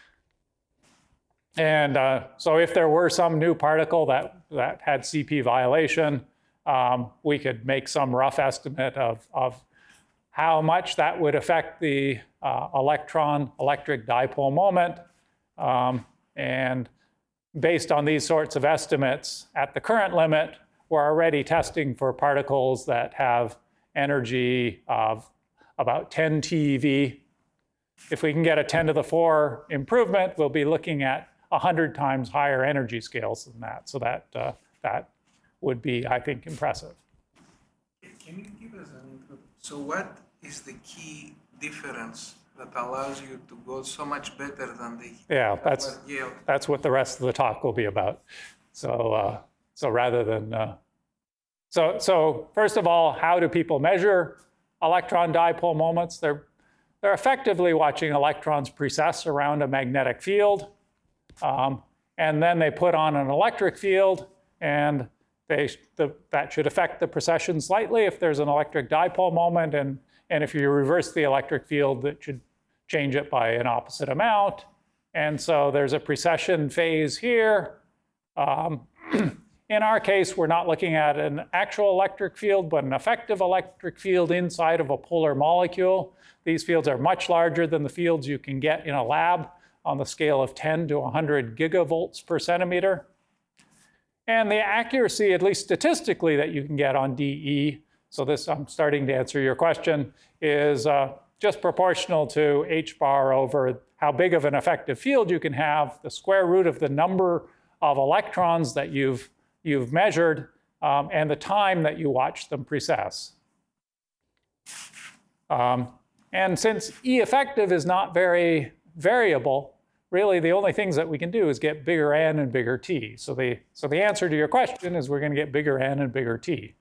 And uh, so if there were some new particle that, that had C P violation, um, we could make some rough estimate of, of how much that would affect the uh, electron-electric dipole moment. Um, and based on these sorts of estimates, at the current limit, we're already testing for particles that have energy of about ten T eV. If we can get a ten to the four improvement, we'll be looking at one hundred times higher energy scales than that. So that, uh, that would be, I think, impressive. Can you give us an intro? So what is the key difference that allows you to go so much better than the Yeah, that's, Yale? that's what the rest of the talk will be about. So, uh, so rather than, uh, so, so first of all, how do people measure electron dipole moments? They're, they're effectively watching electrons precess around a magnetic field. Um, and then they put on an electric field, and they, the, that should affect the precession slightly if there's an electric dipole moment. And, and if you reverse the electric field, that should change it by an opposite amount. And so there's a precession phase here. Um, in our case, we're not looking at an actual electric field, but an effective electric field inside of a polar molecule. These fields are much larger than the fields you can get in a lab, on the scale of ten to one hundred gigavolts per centimeter. And the accuracy, at least statistically, that you can get on D E, so this, I'm starting to answer your question, is uh, just proportional to h bar over how big of an effective field you can have, the square root of the number of electrons that you've, you've measured, um, and the time that you watch them precess. Um, And since E effective is not very variable, really the only things that we can do is get bigger N and bigger T. So the, so the answer to your question is we're going to get bigger N and bigger T.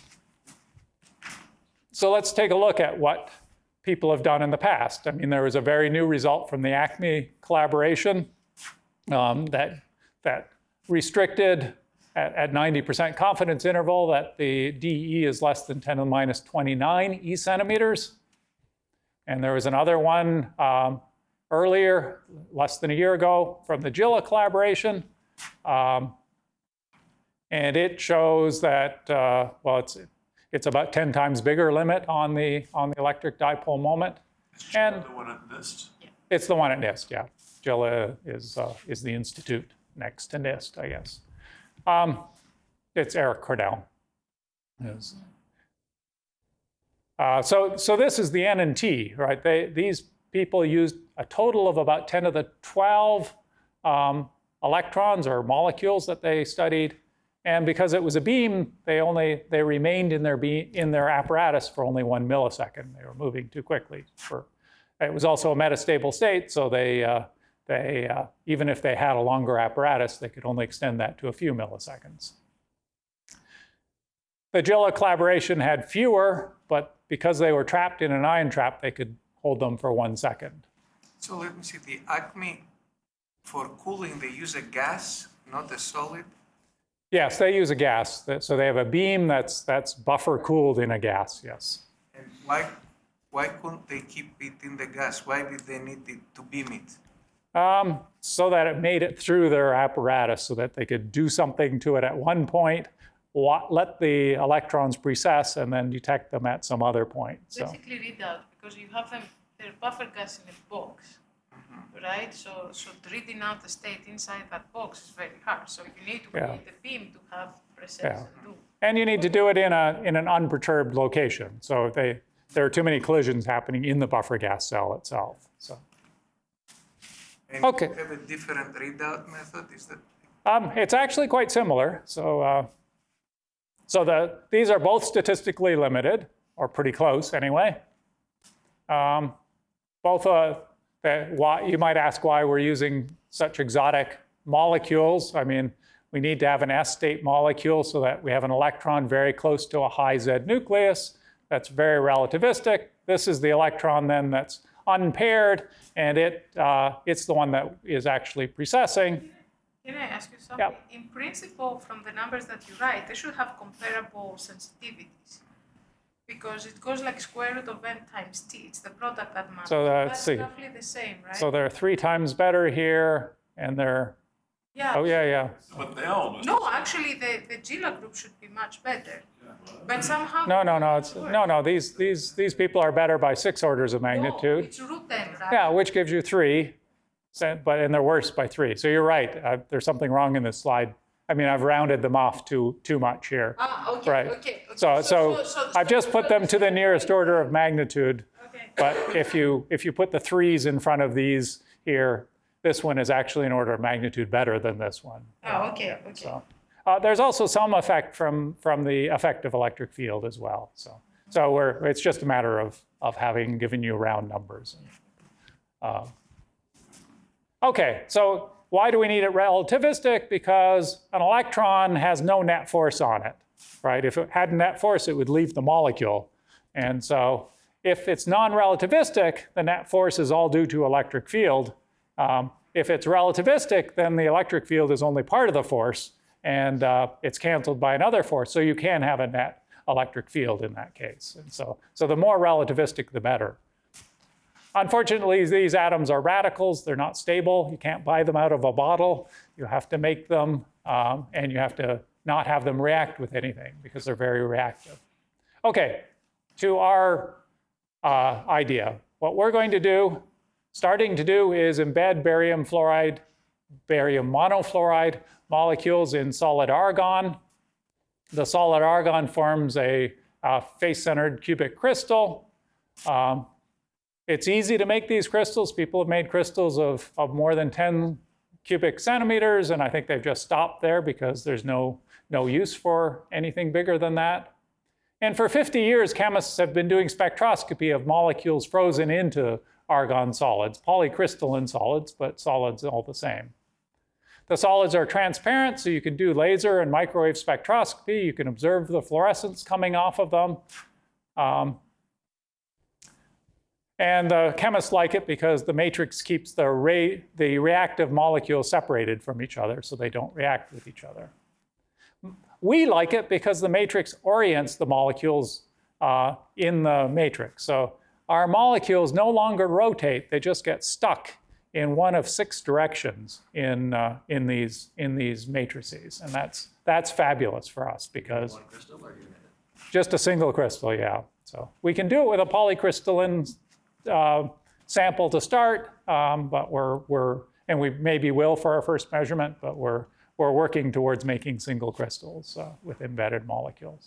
So let's take a look at what people have done in the past. I mean, there was a very new result from the ACME collaboration um, that, that restricted at, at ninety percent confidence interval that the D E is less than ten to the minus twenty-nine E centimeters. And there was another one um, earlier, less than a year ago, from the Gilla collaboration. Um, and it shows that, uh, well, it's, it's about ten times bigger limit on the, on the electric dipole moment. And The one at NIST? it's the one at NIST, yeah. Gilla is, uh, is the institute next to NIST, I guess. Um, it's Eric Cordell. Yes. Uh, so, so this is the N and T, right? They, these people used a total of about ten to the twelve um, electrons or molecules that they studied. And because it was a beam, they only they remained in their beam, in their apparatus for only one millisecond. They were moving too quickly. For it was also a metastable state, so they uh, they uh, even if they had a longer apparatus, they could only extend that to a few milliseconds. The Gilla collaboration had fewer, but because they were trapped in an ion trap, they could hold them for one second. So let me see, the ACME, for cooling, they use a gas, not a solid? Yes, they use a gas. So they have a beam that's, that's buffer cooled in a gas, yes. And why, why couldn't they keep it in the gas? Why did they need it to beam it? Um, so that it made it through their apparatus so that they could do something to it at one point, let the electrons precess, and then detect them at some other point. So. Basically read out, because you have them, they're buffer gas in a box, mm-hmm. right? So, so reading out the state inside that box is very hard. So you need to Yeah. create the beam to have precess Yeah. and do. And you need to do it in, a, in an unperturbed location. So if they, there are too many collisions happening in the buffer gas cell itself. So. And Okay. you have a different readout method? Is that? Um, it's actually quite similar. So, uh, so the, these are both statistically limited, or pretty close anyway. Um, both, uh, the, why, you might ask why we're using such exotic molecules. I mean, we need to have an S-state molecule so that we have an electron very close to a high Z nucleus. That's very relativistic. This is the electron then that's unpaired, and it, uh, it's the one that is actually precessing. Can I ask you something? Yeah. In principle, from the numbers that you write, they should have comparable sensitivities. Because it goes like square root of n times t. It's the product that matters. So that's That's the- roughly the same, right? So they're three times better here, and they're, yeah. oh yeah, yeah. But they all must. No, actually, the, the Gilla group should be much better. But somehow. No, no, no, it's, no, no, these, these, these people are better by six orders of No, magnitude. it's root n, right? Yeah, which gives you three, so- but, and they're worse by three. So you're right, uh, there's something wrong in this slide. I mean, I've rounded them off too, too much here. Ah, okay, Right. okay. okay. So, so I've just put them to the nearest order of magnitude. Okay. But if you, if you put the threes in front of these here, this one is actually an order of magnitude better than this one. Oh, okay, okay. So, uh, there's also some effect from, from the effective electric field as well. So, so we're, it's just a matter of, of having given you round numbers. Uh, okay, so why do we need it relativistic? Because an electron has no net force on it, right? If it had net force, it would leave the molecule. And so if it's non-relativistic, the net force is all due to electric field. Um, if it's relativistic, then the electric field is only part of the force, and uh, it's canceled by another force. So you can have a net electric field in that case. And so, so the more relativistic, the better. Unfortunately, these atoms are radicals. They're not stable. You can't buy them out of a bottle. You have to make them, um, and you have to not have them react with anything because they're very reactive. Okay, to our uh, idea. What we're going to do, starting to do, is embed barium fluoride, barium monofluoride molecules in solid argon. The solid argon forms a uh, face-centered cubic crystal. Um, It's easy to make these crystals. People have made crystals of, of more than ten cubic centimeters, and I think they've just stopped there because there's no, no use for anything bigger than that. And for fifty years, chemists have been doing spectroscopy of molecules frozen into argon solids, polycrystalline solids, but solids all the same. The solids are transparent, so you can do laser and microwave spectroscopy. You can observe the fluorescence coming off of them. Um, and the chemists like it because the matrix keeps the, re the reactive molecules separated from each other, so they don't react with each other. We like it because the matrix orients the molecules uh, in the matrix. So our molecules no longer rotate, they just get stuck in one of six directions in, uh, in, these, in these matrices. And that's, that's fabulous for us because One crystal or unit? just a single crystal, yeah. So we can do it with a polycrystalline uh, sample to start, um, but we're, we're, and we maybe will for our first measurement, but we're, we're working towards making single crystals uh, with embedded molecules.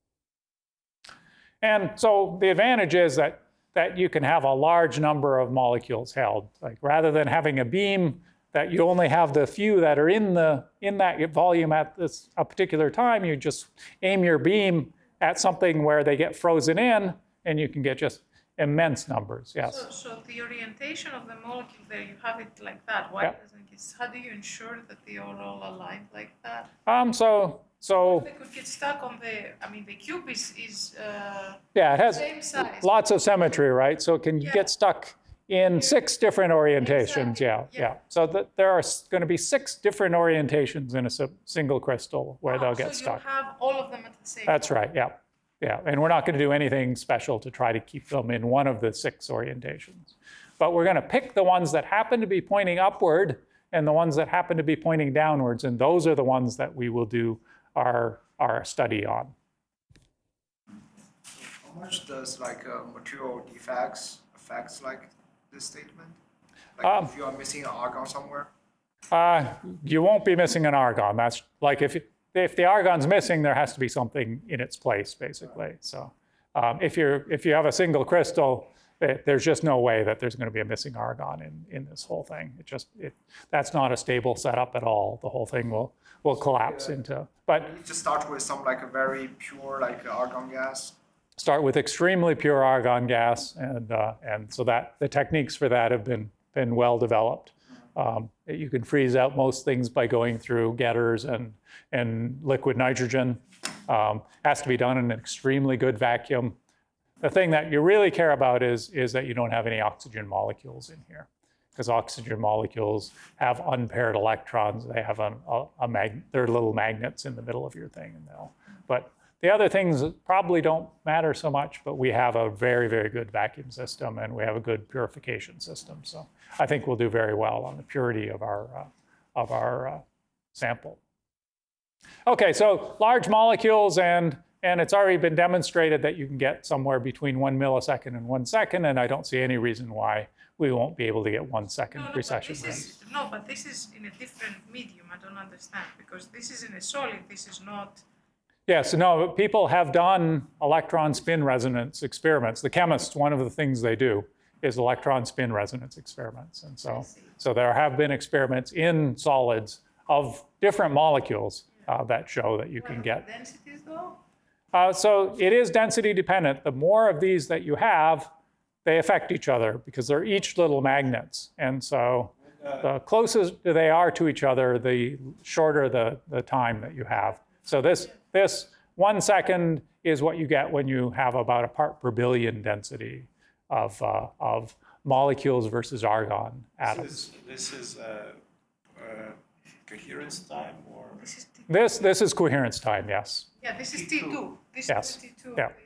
And so the advantage is that, that you can have a large number of molecules held. Like rather than having a beam that you only have the few that are in, the, in that volume at this, a particular time, you just aim your beam at something where they get frozen in, and you can get just immense numbers, yes. So, so the orientation of the molecule there, you have it like that. Why Yeah. doesn't it? How do you ensure that they are all aligned like that? Um, so, so They could get stuck on the. I mean, the cube is is uh, yeah, it has same size. lots of symmetry, right? So it can Yeah. get stuck in six different orientations, Exactly. yeah, Yeah. yeah. So that there are going to be six different orientations in a s- single crystal where Wow, they'll get so stuck. you have all of them at the same. That's right, yeah. Yeah, and we're not going to do anything special to try to keep them in one of the six orientations. But we're going to pick the ones that happen to be pointing upward and the ones that happen to be pointing downwards, and those are the ones that we will do our, our study on. How much does like uh, material defects affects like this statement? Like Um, if you are missing an argon somewhere? Uh, you won't be missing an argon. That's like if, if the argon's missing, there has to be something in its place, basically. So um, if, you're, if you have a single crystal, it, there's just no way that there's going to be a missing argon in, in this whole thing. It just, it, that's not a stable setup at all. The whole thing will, will collapse into, but You just start with some like a very pure like argon gas. start with extremely pure argon gas, and, uh, and so that the techniques for that have been, been well developed. Um, you can freeze out most things by going through getters and, and liquid nitrogen. Um, has to be done in an extremely good vacuum. The thing that you really care about is, is that you don't have any oxygen molecules in here, because oxygen molecules have unpaired electrons. They have a, a, a mag, they're little magnets in the middle of your thing, and they'll, but the other things probably don't matter so much, but we have a very, very good vacuum system, and we have a good purification system. So I think we'll do very well on the purity of our, uh, of our uh, sample. Okay, so large molecules, and, and it's already been demonstrated that you can get somewhere between one millisecond and one second, and I don't see any reason why we won't be able to get one second No, no, but precession this rates. is, no, but this is in a different medium. I don't understand because this is in a solid. This is not. Yes, no, people have done electron spin resonance experiments. The chemists, one of the things they do is electron spin resonance experiments. And so, so there have been experiments in solids of different molecules uh, that show that you What can are get. the densities though? Uh, so it is density dependent. The more of these that you have, they affect each other because they're each little magnets. And so the closer they are to each other, the shorter the, the time that you have. So this, this one second is what you get when you have about a part per billion density of, uh, of molecules versus argon atoms. This is, this is uh, uh, coherence time or? This is T. This, this is coherence time, yes. Yeah, this is T two. This Yes. is T two. Yeah.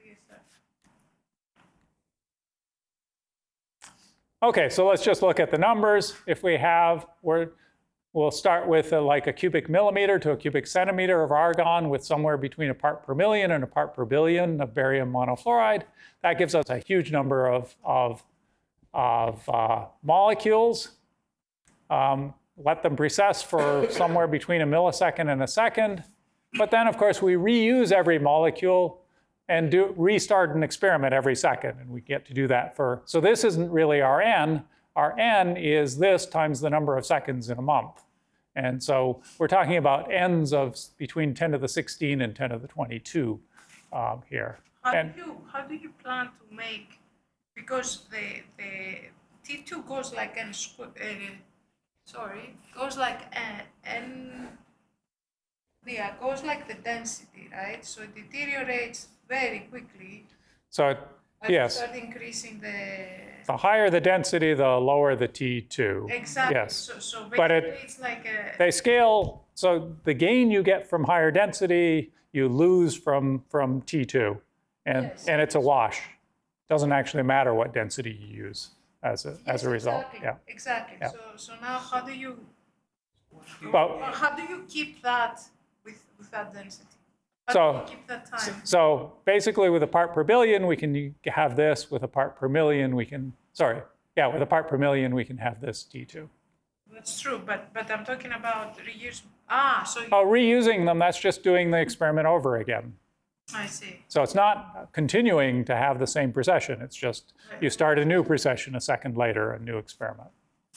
Okay, so let's just look at the numbers. If we have, we're, we'll start with a, like a cubic millimeter to a cubic centimeter of argon with somewhere between a part per million and a part per billion of barium monofluoride. That gives us a huge number of, of, of uh, molecules. Um, let them precess for somewhere between a millisecond and a second. But then, of course, we reuse every molecule and do restart an experiment every second. And we get to do that for, so this isn't really our N. Our N is this times the number of seconds in a month. And so we're talking about N's of between ten to the sixteen and ten to the twenty-two um, here. How And- do you how do you plan to make, because the the T two goes like n squ- uh, sorry goes like n, n yeah goes like the density, right? So it deteriorates very quickly So as yes, you start increasing the the higher the density, the lower the T two. exactly. Yes. So so basically But it- it's like a They scale, so the gain you get from higher density, you lose from, from T two. And, Yes. and it's a wash. Doesn't actually matter what density you use as a, as yes, a result. exactly, Yeah. exactly. Yeah. So so now how do you But, or how do you keep that with with that density? How So- do you keep that time? so basically with a part per billion, we can have this. With a part per million, we can, sorry, yeah, with a part per million, we can have this T two. That's true, but but I'm talking about reuse. Ah, so you, Oh, reusing them, that's just doing the experiment over again. I see. So it's not continuing to have the same precession. It's just you start a new precession a second later, a new experiment.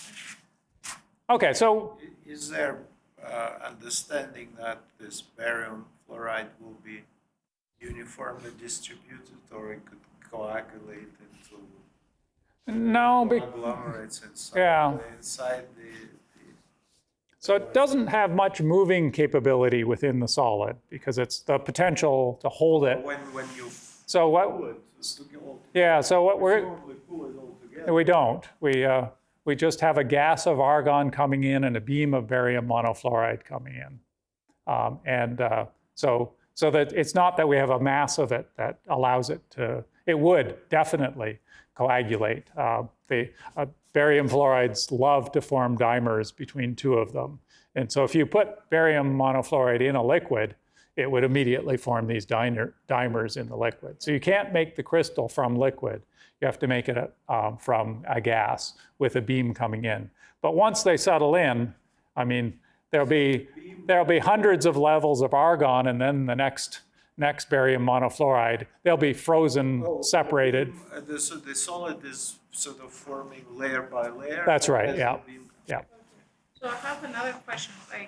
Okay, so I- Is there uh, understanding that this barium fluoride will be uniformly distributed, or it could coagulate into no, be- conglomerates inside, Yeah. the, inside the, the so it doesn't have much moving capability within the solid because it's the potential to hold it. when when you So what? pull it, it's to go- Yeah. So what we're presumably pull it all together. we don't. We uh, we just have a gas of argon coming in and a beam of barium monofluoride coming in, um, and uh, so so that it's not that we have a mass of it that allows it to. It would definitely coagulate. Uh, the uh, barium fluorides love to form dimers between two of them, and so if you put barium monofluoride in a liquid, it would immediately form these diner, dimers in the liquid. So you can't make the crystal from liquid. You have to make it um, from a gas with a beam coming in. But once they settle in, I mean, there'll be there'll be hundreds of levels of argon, and then the next next barium monofluoride, they'll be frozen, Oh, separated. uh, the, so the solid is sort of forming layer by layer. That's right, as yeah. the beam- Yeah. So I have another question. Like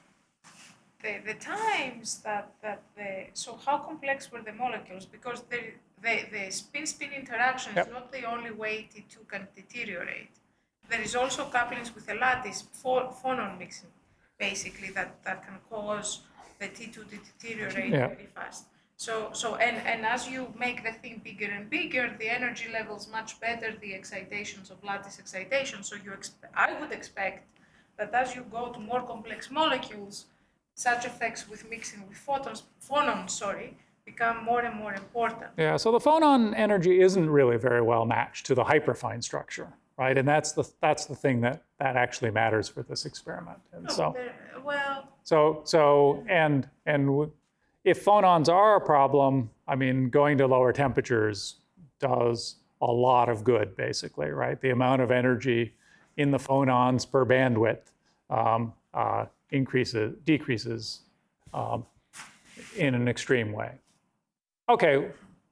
the the times that that the so how complex were the molecules? Because the the, the spin spin interaction is Yep. not the only way T two can deteriorate. There is also couplings with the lattice pho- phonon mixing, basically that that can cause the T two to deteriorate Yeah. very fast. So, so and, and as you make the thing bigger and bigger, the energy levels much better, the excitations of lattice excitation. So you exp- I would expect that as you go to more complex molecules, such effects with mixing with photons, phonons, sorry, become more and more important. Yeah, so the phonon energy isn't really very well matched to the hyperfine structure, right? And that's the that's the thing that that actually matters for this experiment. And so There- well, so so and and w- if phonons are a problem, I mean, going to lower temperatures does a lot of good, basically, right? The amount of energy in the phonons per bandwidth um, uh, increases, decreases um, in an extreme way. Okay.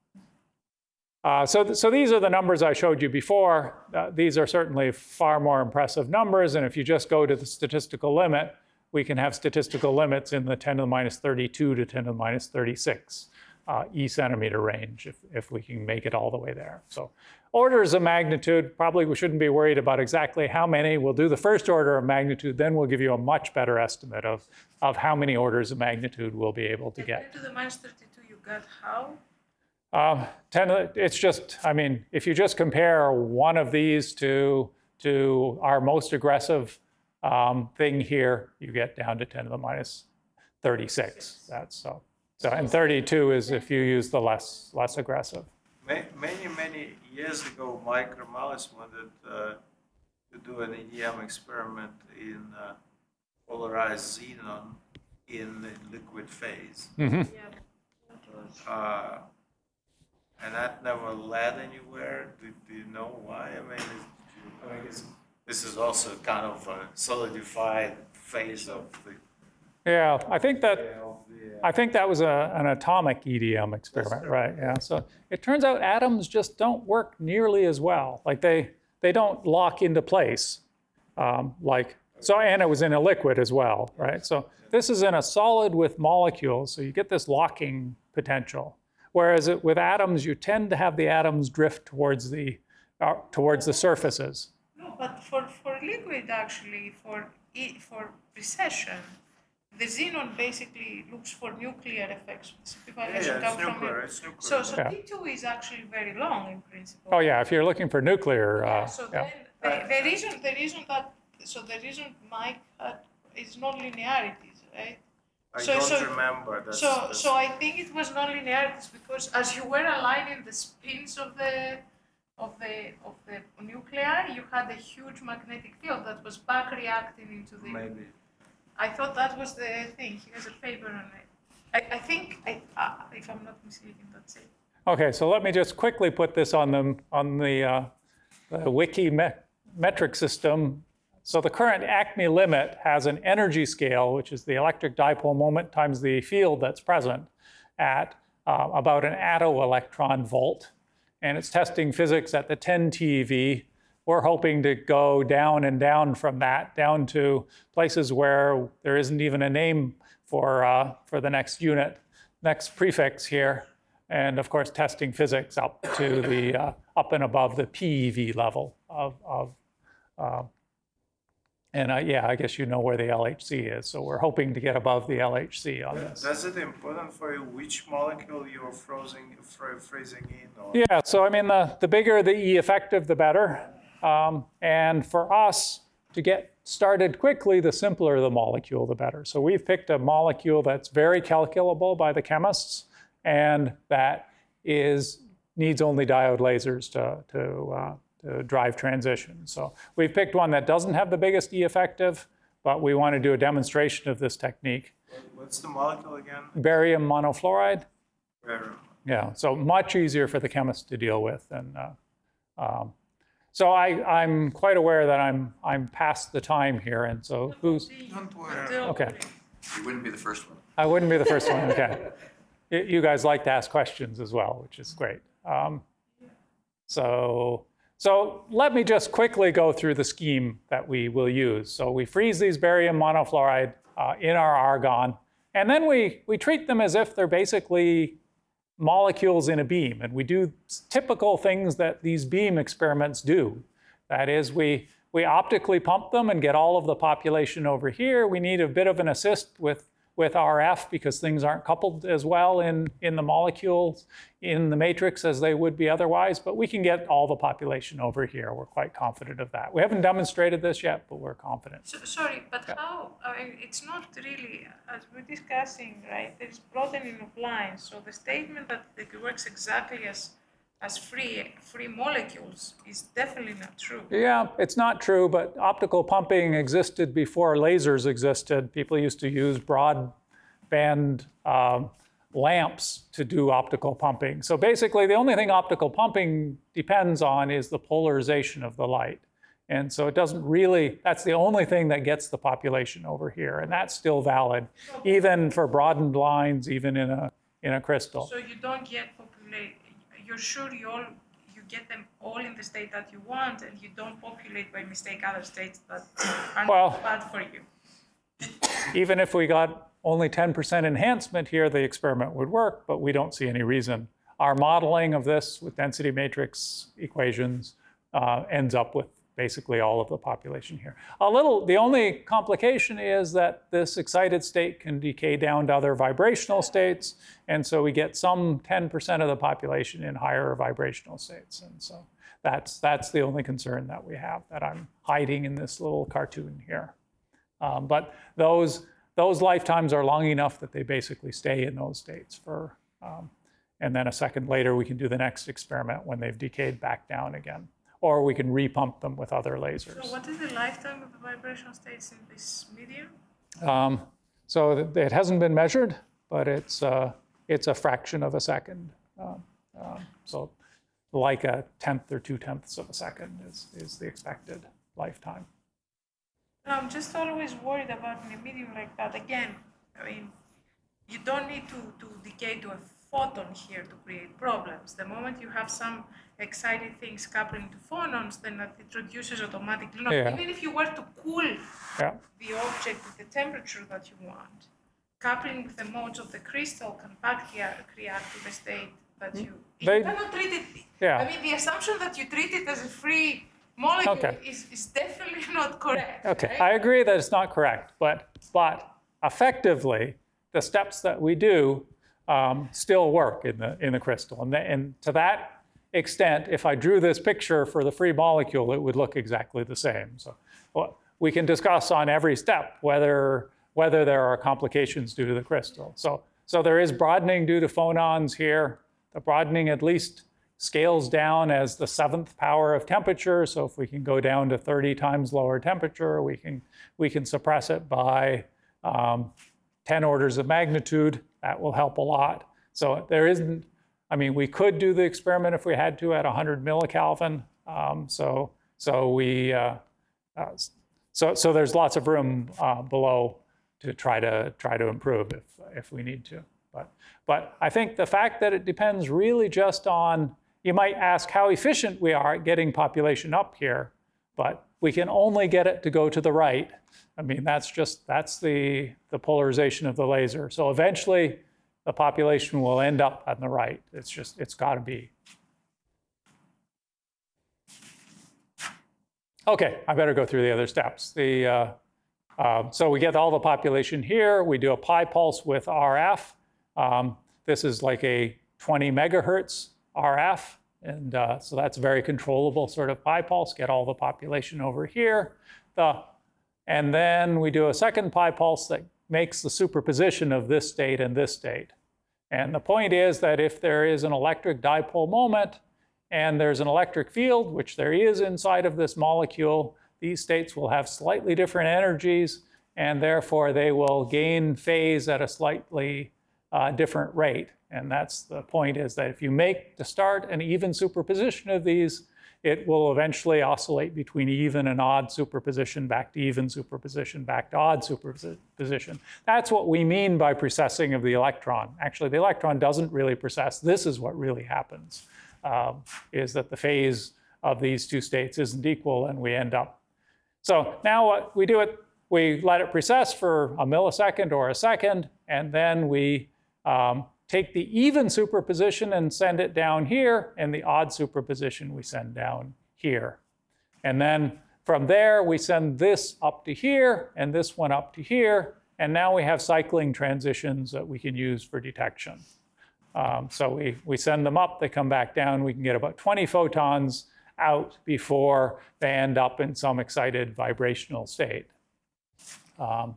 Uh, so, th- so these are the numbers I showed you before. Uh, these are certainly far more impressive numbers, and if you just go to the statistical limit, we can have statistical limits in the ten to the minus thirty-two to ten to the minus thirty-six uh, e centimeter range if, if we can make it all the way there. So orders of magnitude, probably we shouldn't be worried about exactly how many. We'll do the first order of magnitude, then we'll give you a much better estimate of, of how many orders of magnitude we'll be able to the get. ten to the minus thirty-two you got how? Um, ten, it's just, I mean, if you just compare one of these to, to our most aggressive um, thing here, you get down to ten to the minus thirty-six. That's so. So, and thirty-two is if you use the less, less aggressive. Ma- Many, many years ago, Mike Ramalis wanted uh, to do an E D M experiment in uh, polarized xenon in the liquid phase. Mhm. Yeah. Uh, and that never led anywhere. Do, do you know why? I mean, is, I mean is, this is also kind of a solidified phase of the. Yeah, I think that of the, uh, I think that was a, an atomic E D M experiment, right? Yeah. So it turns out atoms just don't work nearly as well. Like they they don't lock into place. Um, like so, and it was in a liquid as well, right? So this is in a solid with molecules, so you get this locking potential. Whereas it, with atoms, you tend to have the atoms drift towards the, uh, towards the surfaces. No, but for, for liquid, actually, for, e- for precession, the xenon basically looks for nuclear effects. Yeah, Evaluation yeah, come it's from nuclear, it. it's nuclear. So, so Yeah. T two is actually very long in principle. Oh yeah, if you're looking for nuclear, Yeah, uh, so yeah. then the, the reason the reason that so the reason Mike had is non-linearities, right? I so- don't so- remember. That's, So that's, so I think it was non-linearities because as you were aligning the spins of the of the of the nuclei, you had a huge magnetic field that was back reacting into the. maybe. I thought that was the thing. He has a paper on it. I, I think I, uh, if I'm not mistaken, that's it. Okay, so let me just quickly put this on the, on the, uh, the wiki me- metric system. So the current ACME limit has an energy scale, which is the electric dipole moment times the field that's present at uh, about an attoelectron volt. And it's testing physics at the ten T E V. We're hoping to go down and down from that, down to places where there isn't even a name for, uh, for the next unit, next prefix here. And of course, testing physics up to the, uh, up and above the P E V level of, of uh, and uh, yeah, I guess you know where the L H C is. So we're hoping to get above the L H C on this. Does it important for you which molecule you're freezing, fr- freezing in? Or? Yeah, so I mean, the, the bigger the E effective, the better. Um, and for us to get started quickly, the simpler the molecule, the better. So we've picked a molecule that's very calculable by the chemists and that is needs only diode lasers to, to, uh, to drive transition. So we've picked one that doesn't have the biggest E effective, but we want to do a demonstration of this technique. What's the molecule again? Barium monofluoride. Barium. Yeah, so much easier for the chemist to deal with. And uh, um, so I, I'm quite aware that I'm, I'm past the time here. And so who's, Don't worry. okay. You wouldn't be the first one. I wouldn't be the first one, okay. You you guys like to ask questions as well, which is great. Um, so, so let me just quickly go through the scheme that we will use. So we freeze these barium monofluoride uh, in our argon, and then we, we treat them as if they're basically molecules in a beam. And we do typical things that these beam experiments do. That is, we, we optically pump them and get all of the population over here. We need a bit of an assist with with R F because things aren't coupled as well in, in the molecules in the matrix as they would be otherwise, but we can get all the population over here. We're quite confident of that. We haven't demonstrated this yet, but we're confident. So, sorry, but how? I mean, it's not really, as we're discussing, right? There's broadening of lines. So the statement that it works exactly as as free free molecules is definitely not true. Yeah, it's not true, but optical pumping existed before lasers existed. People used to use broadband um, lamps to do optical pumping. So basically, the only thing optical pumping depends on is the polarization of the light. And so it doesn't really, that's the only thing that gets the population over here. And that's still valid, even for broadened lines, even in a, in a crystal. So you don't get populate. You're sure you all you get them all in the state that you want, and you don't populate by mistake other states that are Well- bad for you. Even if we got only ten percent enhancement here, the experiment would work, but we don't see any reason. Our modeling of this with density matrix equations uh, ends up with basically all of the population here. A little, the only complication is that this excited state can decay down to other vibrational states, and so we get some ten percent of the population in higher vibrational states. And so that's, that's the only concern that we have, that I'm hiding in this little cartoon here. Um, but those, those lifetimes are long enough that they basically stay in those states for, um, and then a second later we can do the next experiment when they've decayed back down again. Or we can repump them with other lasers. So what is the lifetime of the vibrational states in this medium? Um, so th- it hasn't been measured, but it's, uh, it's a fraction of a second. Um, um, so like a tenth or two tenths of a second is, is the expected lifetime. No, I'm just always worried about in a medium like that. Again, I mean, you don't need to, to decay to a photon here to create problems. The moment you have some excited things coupling to phonons, then that it reduces automatically. No, Yeah. even if you were to cool Yeah. the object at the temperature that you want, coupling with the modes of the crystal can back react to the state But you, They- you cannot treat it. Yeah. I mean, the assumption that you treat it as a free molecule Okay. is, is definitely not correct. Okay, right? I agree that it's not correct, but, but effectively, the steps that we do um, still work in the, in the crystal. And, the, and to that extent, if I drew this picture for the free molecule, it would look exactly the same. So well, we can discuss on every step whether, whether there are complications due to the crystal. So, so there is broadening due to phonons here. The broadening at least scales down as the seventh power of temperature. So if we can go down to thirty times lower temperature, we can, we can suppress it by um, ten orders of magnitude. That will help a lot. So there isn't, I mean, we could do the experiment if we had to at one hundred millikelvin. Um, so, so we, uh, uh, so, so there's lots of room uh, below to try to try to improve if, if we need to. But, but I think the fact that it depends really just on, you might ask how efficient we are at getting population up here, but we can only get it to go to the right. I mean, that's just, that's the, the polarization of the laser. So eventually the population will end up on the right. It's just, it's got to be. Okay, I better go through the other steps. The, uh, uh, so we get all the population here. We do a pi pulse with R F. Um, this is like a twenty megahertz R F. And uh, so that's very controllable sort of pi pulse, get all the population over here. The, and then we do a second pi pulse that makes the superposition of this state and this state. And the point is that if there is an electric dipole moment and there's an electric field, which there is inside of this molecule, these states will have slightly different energies, and therefore they will gain phase at a slightly uh, different rate. And that's the point, is that if you make to start an even superposition of these, it will eventually oscillate between even and odd superposition, back to even superposition, back to odd superposition. That's what we mean by precessing of the electron. Actually, the electron doesn't really precess. This is what really happens, um, is that the phase of these two states isn't equal, and we end up. So now what we do it, we let it precess for a millisecond or a second, and then we um, take the even superposition and send it down here, and the odd superposition we send down here. And then from there, we send this up to here, and this one up to here, and now we have cycling transitions that we can use for detection. Um, so we, we send them up, they come back down, we can get about twenty photons out before they end up in some excited vibrational state. Um,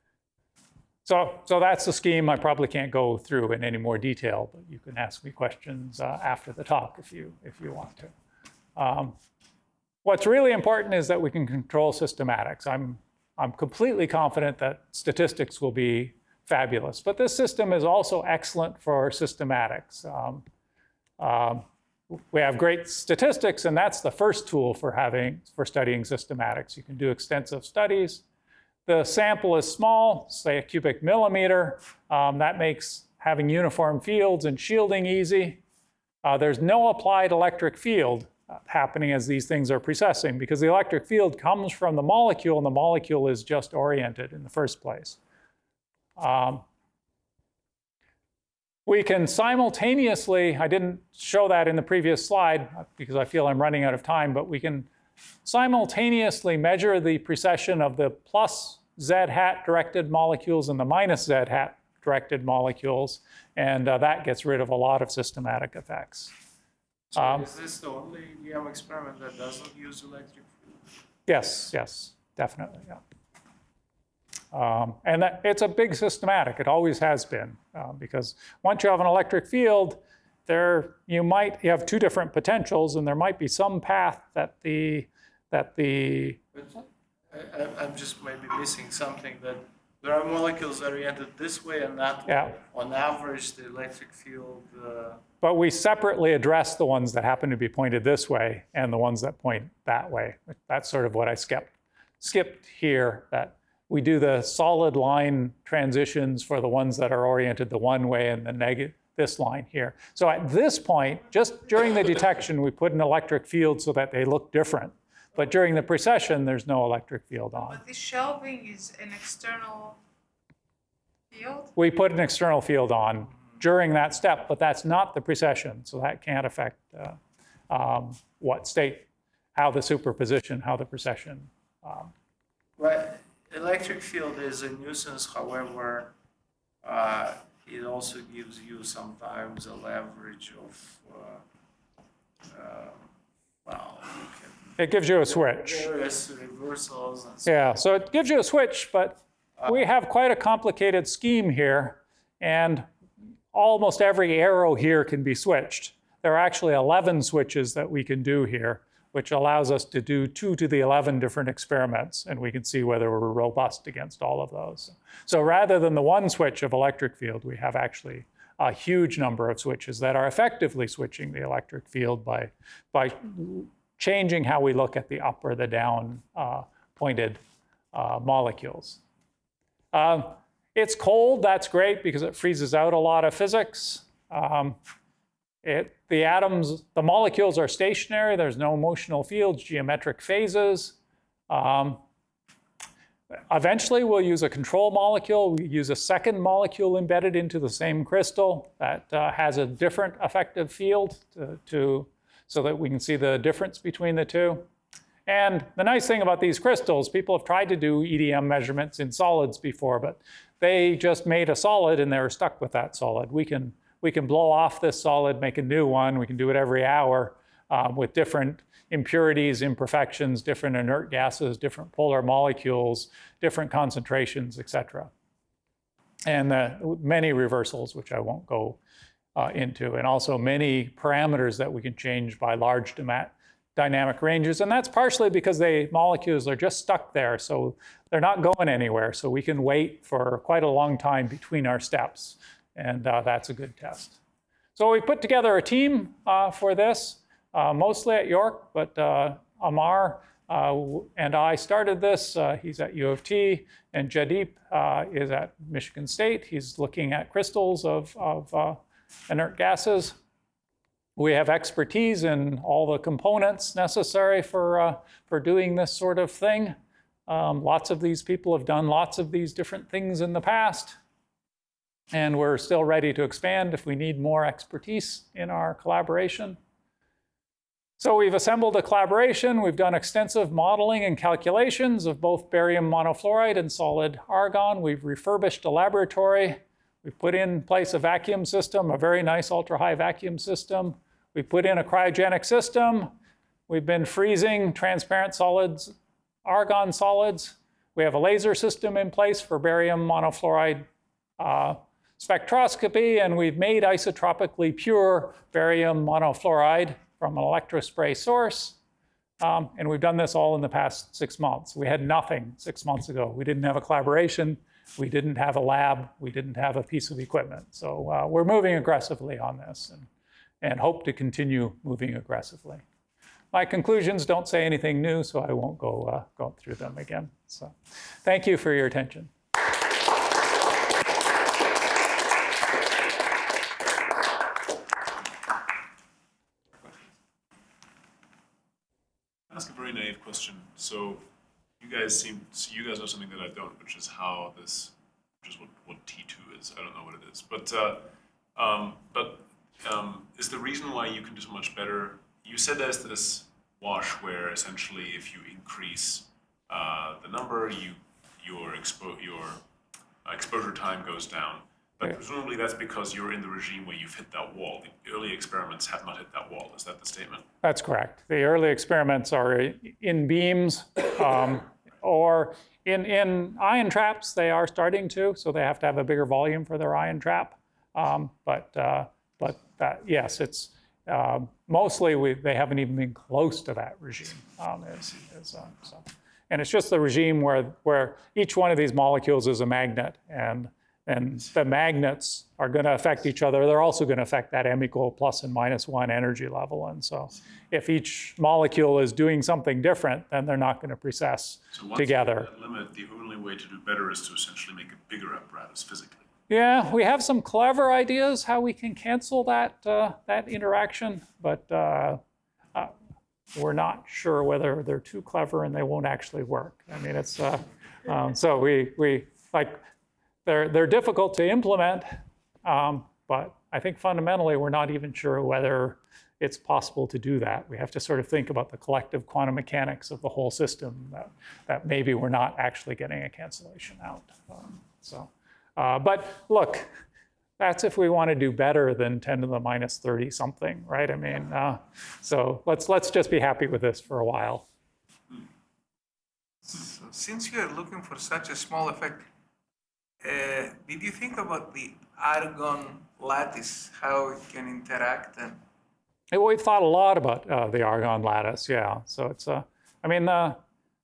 So, so that's the scheme. I probably can't go through in any more detail, but you can ask me questions uh, after the talk if you, if you want to. Um, what's really important is that we can control systematics. I'm, I'm completely confident that statistics will be fabulous, but this system is also excellent for systematics. Um, um, we have great statistics, and that's the first tool for, having, for studying systematics. You can do extensive studies. The sample is small, say a cubic millimeter. Um, that makes having uniform fields and shielding easy. Uh, there's no applied electric field uh, happening as these things are precessing, because the electric field comes from the molecule, and the molecule is just oriented in the first place. Um, we can simultaneously, I didn't show that in the previous slide because I feel I'm running out of time, but we can simultaneously measure the precession of the plus Z hat directed molecules and the minus Z hat directed molecules, and uh, that gets rid of a lot of systematic effects. So Um, is this the only V M experiment that doesn't use electric field? Yes, yes, definitely, yeah. Um, and that, it's a big systematic, it always has been, uh, because once you have an electric field, there you might you have two different potentials, and there might be some path that the that the But I, I- I'm just maybe missing something, that there are molecules oriented this way and that way. Yeah. On average, the electric field, uh, but we separately address the ones that happen to be pointed this way and the ones that point that way. That's sort of what I skipped skipped here. That we do the solid line transitions for the ones that are oriented the one way, and the negative. This line here. So at this point, just during the detection, we put an electric field so that they look different. But during the precession, there's no electric field on. But this shelving is an external field? We put an external field on during that step, but that's not the precession, so that can't affect uh, um, what state, how the superposition, how the precession. Um, Well, electric field is a nuisance, however, uh, it also gives you sometimes a leverage of, uh, uh, well, you can it gives you a switch. various reversals and so Yeah, so it gives you a switch, but we have quite a complicated scheme here, and almost every arrow here can be switched. There are actually eleven switches that we can do here, which allows us to do two to the eleven different experiments, and we can see whether we're robust against all of those. So rather than the one switch of electric field, we have actually a huge number of switches that are effectively switching the electric field by, by changing how we look at the up or the down uh, pointed uh, molecules. Um, it's cold, that's great because it freezes out a lot of physics. Um, it, the atoms, the molecules are stationary, there's no motional fields, geometric phases. Um, eventually we'll use a control molecule, we use a second molecule embedded into the same crystal that uh, has a different effective field to, to, so that we can see the difference between the two. And the nice thing about these crystals, people have tried to do E D M measurements in solids before, but they just made a solid and they were stuck with that solid. We can, we can blow off this solid, make a new one. We can do it every hour um, with different impurities, imperfections, different inert gases, different polar molecules, different concentrations, et cetera. And uh, many reversals, which I won't go uh, into, and also many parameters that we can change by large dynamic ranges, and that's partially because the molecules are just stuck there, so they're not going anywhere, so we can wait for quite a long time between our steps, and uh, that's a good test. So we put together a team uh, for this, uh, mostly at York, but uh, Amar uh, and I started this. Uh, he's at U of T, and Jaideep uh, is at Michigan State. He's looking at crystals of, of uh, inert gases. We have expertise in all the components necessary for, uh, for doing this sort of thing. Um, lots of these people have done lots of these different things in the past, and we're still ready to expand if we need more expertise in our collaboration. So we've assembled a collaboration. We've done extensive modeling and calculations of both barium monofluoride and solid argon. We've refurbished a laboratory. We've put in place a vacuum system, a very nice ultra-high vacuum system. We put in a cryogenic system. We've been freezing transparent solids, argon solids. We have a laser system in place for barium monofluoride uh, spectroscopy, and we've made isotropically pure barium monofluoride from an electrospray source. Um, and we've done this all in the past six months. We had nothing six months ago. We didn't have a collaboration. We didn't have a lab. We didn't have a piece of equipment. So uh, we're moving aggressively on this and, and hope to continue moving aggressively. My conclusions don't say anything new, so I won't go, uh, go through them again. So thank you for your attention. Ask a very naive question. So you guys seem, so you guys know something that I don't, which is how this, which is what, what T two is. I don't know what it is. But, uh, um, but um, is the reason why you can do so much better, you said there's this wash where essentially if you increase uh, the number, you, your, expo your uh, exposure time goes down. But yeah. Presumably that's because you're in the regime where you've hit that wall. The early experiments have not hit that wall. Is that the statement? That's correct. The early experiments are in beams um, or in, in ion traps. They are starting to, so they have to have a bigger volume for their ion trap. Um, but uh, but that, yes, it's uh, mostly we, they haven't even been close to that regime. Um, is, is, uh, so. And it's just the regime where, where each one of these molecules is a magnet, and And the magnets are going to affect each other. They're also going to affect that M equal plus and minus one energy level. And so if each molecule is doing something different, then they're not going to precess so once together. You hit that limit, the only way to do better is to essentially make a bigger apparatus physically. Yeah, we have some clever ideas how we can cancel that, uh, that interaction, but uh, uh, we're not sure whether they're too clever and they won't actually work. I mean, it's, uh, um, so we, we like, They're, they're difficult to implement, um, But I think fundamentally, we're not even sure whether it's possible to do that. We have to sort of think about the collective quantum mechanics of the whole system, that, that maybe we're not actually getting a cancellation out. Um, so, uh, but look, that's if we want to do better than ten to the minus thirty something, right? I mean, uh, so let's, let's just be happy with this for a while. So since you are looking for such a small effect, uh, did you think about the argon lattice, how it can interact? And We've thought a lot about uh, the argon lattice, yeah. So it's, uh, I mean, uh,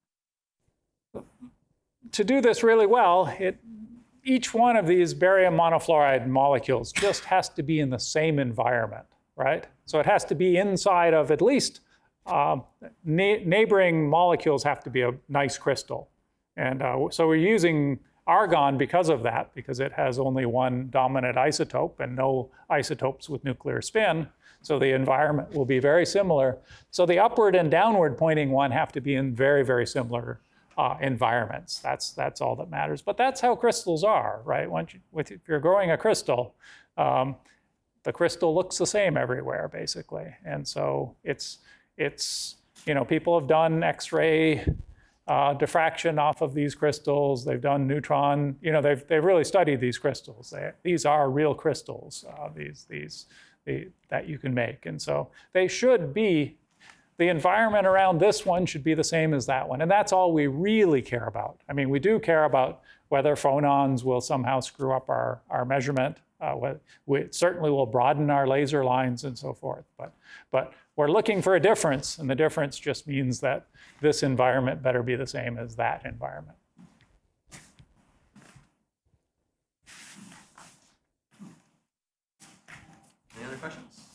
to do this really well, it, each one of these barium monofluoride molecules just has to be in the same environment, right? So it has to be inside of at least uh, na neighboring molecules have to be a nice crystal. And uh, so we're using argon because of that, because it has only one dominant isotope and no isotopes with nuclear spin. So the environment will be very similar. So the upward and downward pointing one have to be in very, very similar uh, environments. That's, that's all that matters. But that's how crystals are, right? Once you, with, if you're growing a crystal, um, the crystal looks the same everywhere, basically. And so it's, it's you know, people have done X-ray uh, diffraction off of these crystals. They've done neutron, you know, they've, they've really studied these crystals. They, these are real crystals, uh, these, these, the, that you can make. And so they should be, the environment around this one should be the same as that one. And that's all we really care about. I mean, we do care about whether phonons will somehow screw up our, our measurement. Uh, we certainly will broaden our laser lines and so forth. But, but we're looking for a difference, and the difference just means that this environment better be the same as that environment. Any other questions?